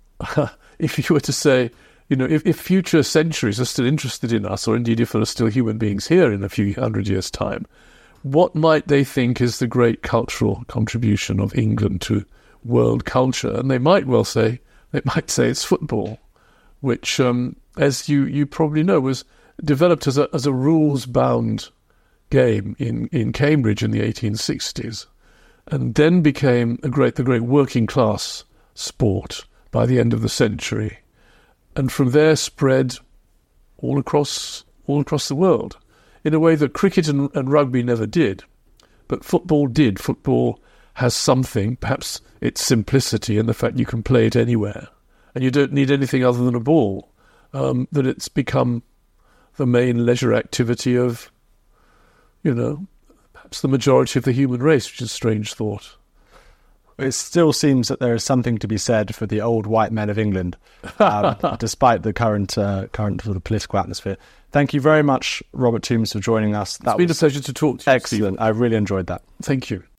if you were to say, you know, if, if future centuries are still interested in us, or indeed if there are still human beings here in a few hundred years' time, what might they think is the great cultural contribution of England to world culture? And they might well say, they might say it's football, which, um, as you, you probably know, was developed as a as a rules-bound game in, in Cambridge in the eighteen sixties, and then became a great the great working-class sport by the end of the century, and from there spread all across all across the world in a way that cricket and, and rugby never did, but football did. Football has something, perhaps its simplicity and the fact you can play it anywhere, and you don't need anything other than a ball, um, that it's become the main leisure activity of, you know, perhaps the majority of the human race, which is a strange thought. It still seems that there is something to be said for the old white men of England, um, despite the current uh, current sort of political atmosphere. Thank you very much, Robert Tombs, for joining us. That it's been a pleasure to talk to you. Excellent. I really enjoyed that. Thank you.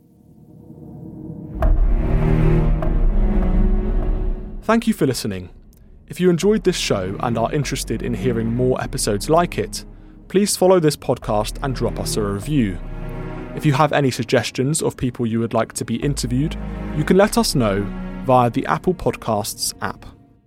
Thank you for listening. If you enjoyed this show and are interested in hearing more episodes like it, please follow this podcast and drop us a review. If you have any suggestions of people you would like to be interviewed, you can let us know via the Apple Podcasts app.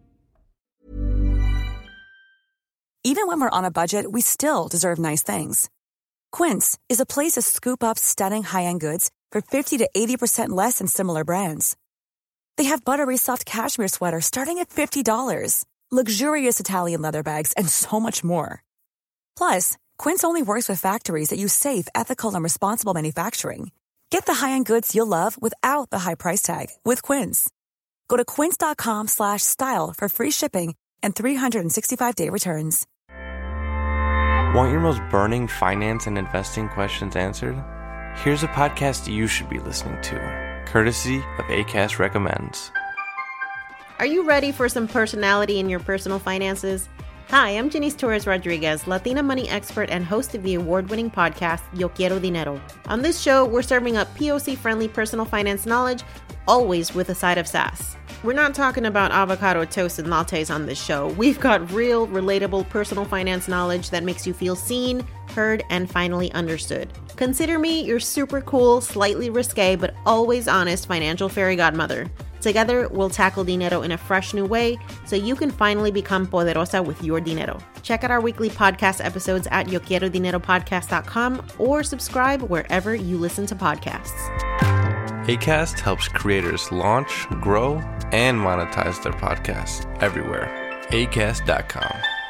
Even when we're on a budget, we still deserve nice things. Quince is a place to scoop up stunning high-end goods for fifty to eighty percent less than similar brands. They have buttery soft cashmere sweaters starting at fifty dollars, luxurious Italian leather bags, and so much more. Plus, Quince only works with factories that use safe, ethical, and responsible manufacturing. Get the high-end goods you'll love without the high price tag with Quince. Go to quince.com slash style for free shipping and three sixty-five day returns. Want your most burning finance and investing questions answered? Here's a podcast you should be listening to, courtesy of Acast Recommends. Are you ready for some personality in your personal finances? Hi, I'm Janice Torres Rodriguez, Latina money expert and host of the award-winning podcast, Yo Quiero Dinero. On this show, we're serving up P O C-friendly personal finance knowledge, always with a side of sass. We're not talking about avocado toast and lattes on this show. We've got real, relatable personal finance knowledge that makes you feel seen, heard, and finally understood. Consider me your super cool, slightly risque, but always honest financial fairy godmother. Together, we'll tackle dinero in a fresh new way so you can finally become poderosa with your dinero. Check out our weekly podcast episodes at yo quiero dinero podcast dot com or subscribe wherever you listen to podcasts. Acast helps creators launch, grow, and monetize their podcasts everywhere. acast dot com.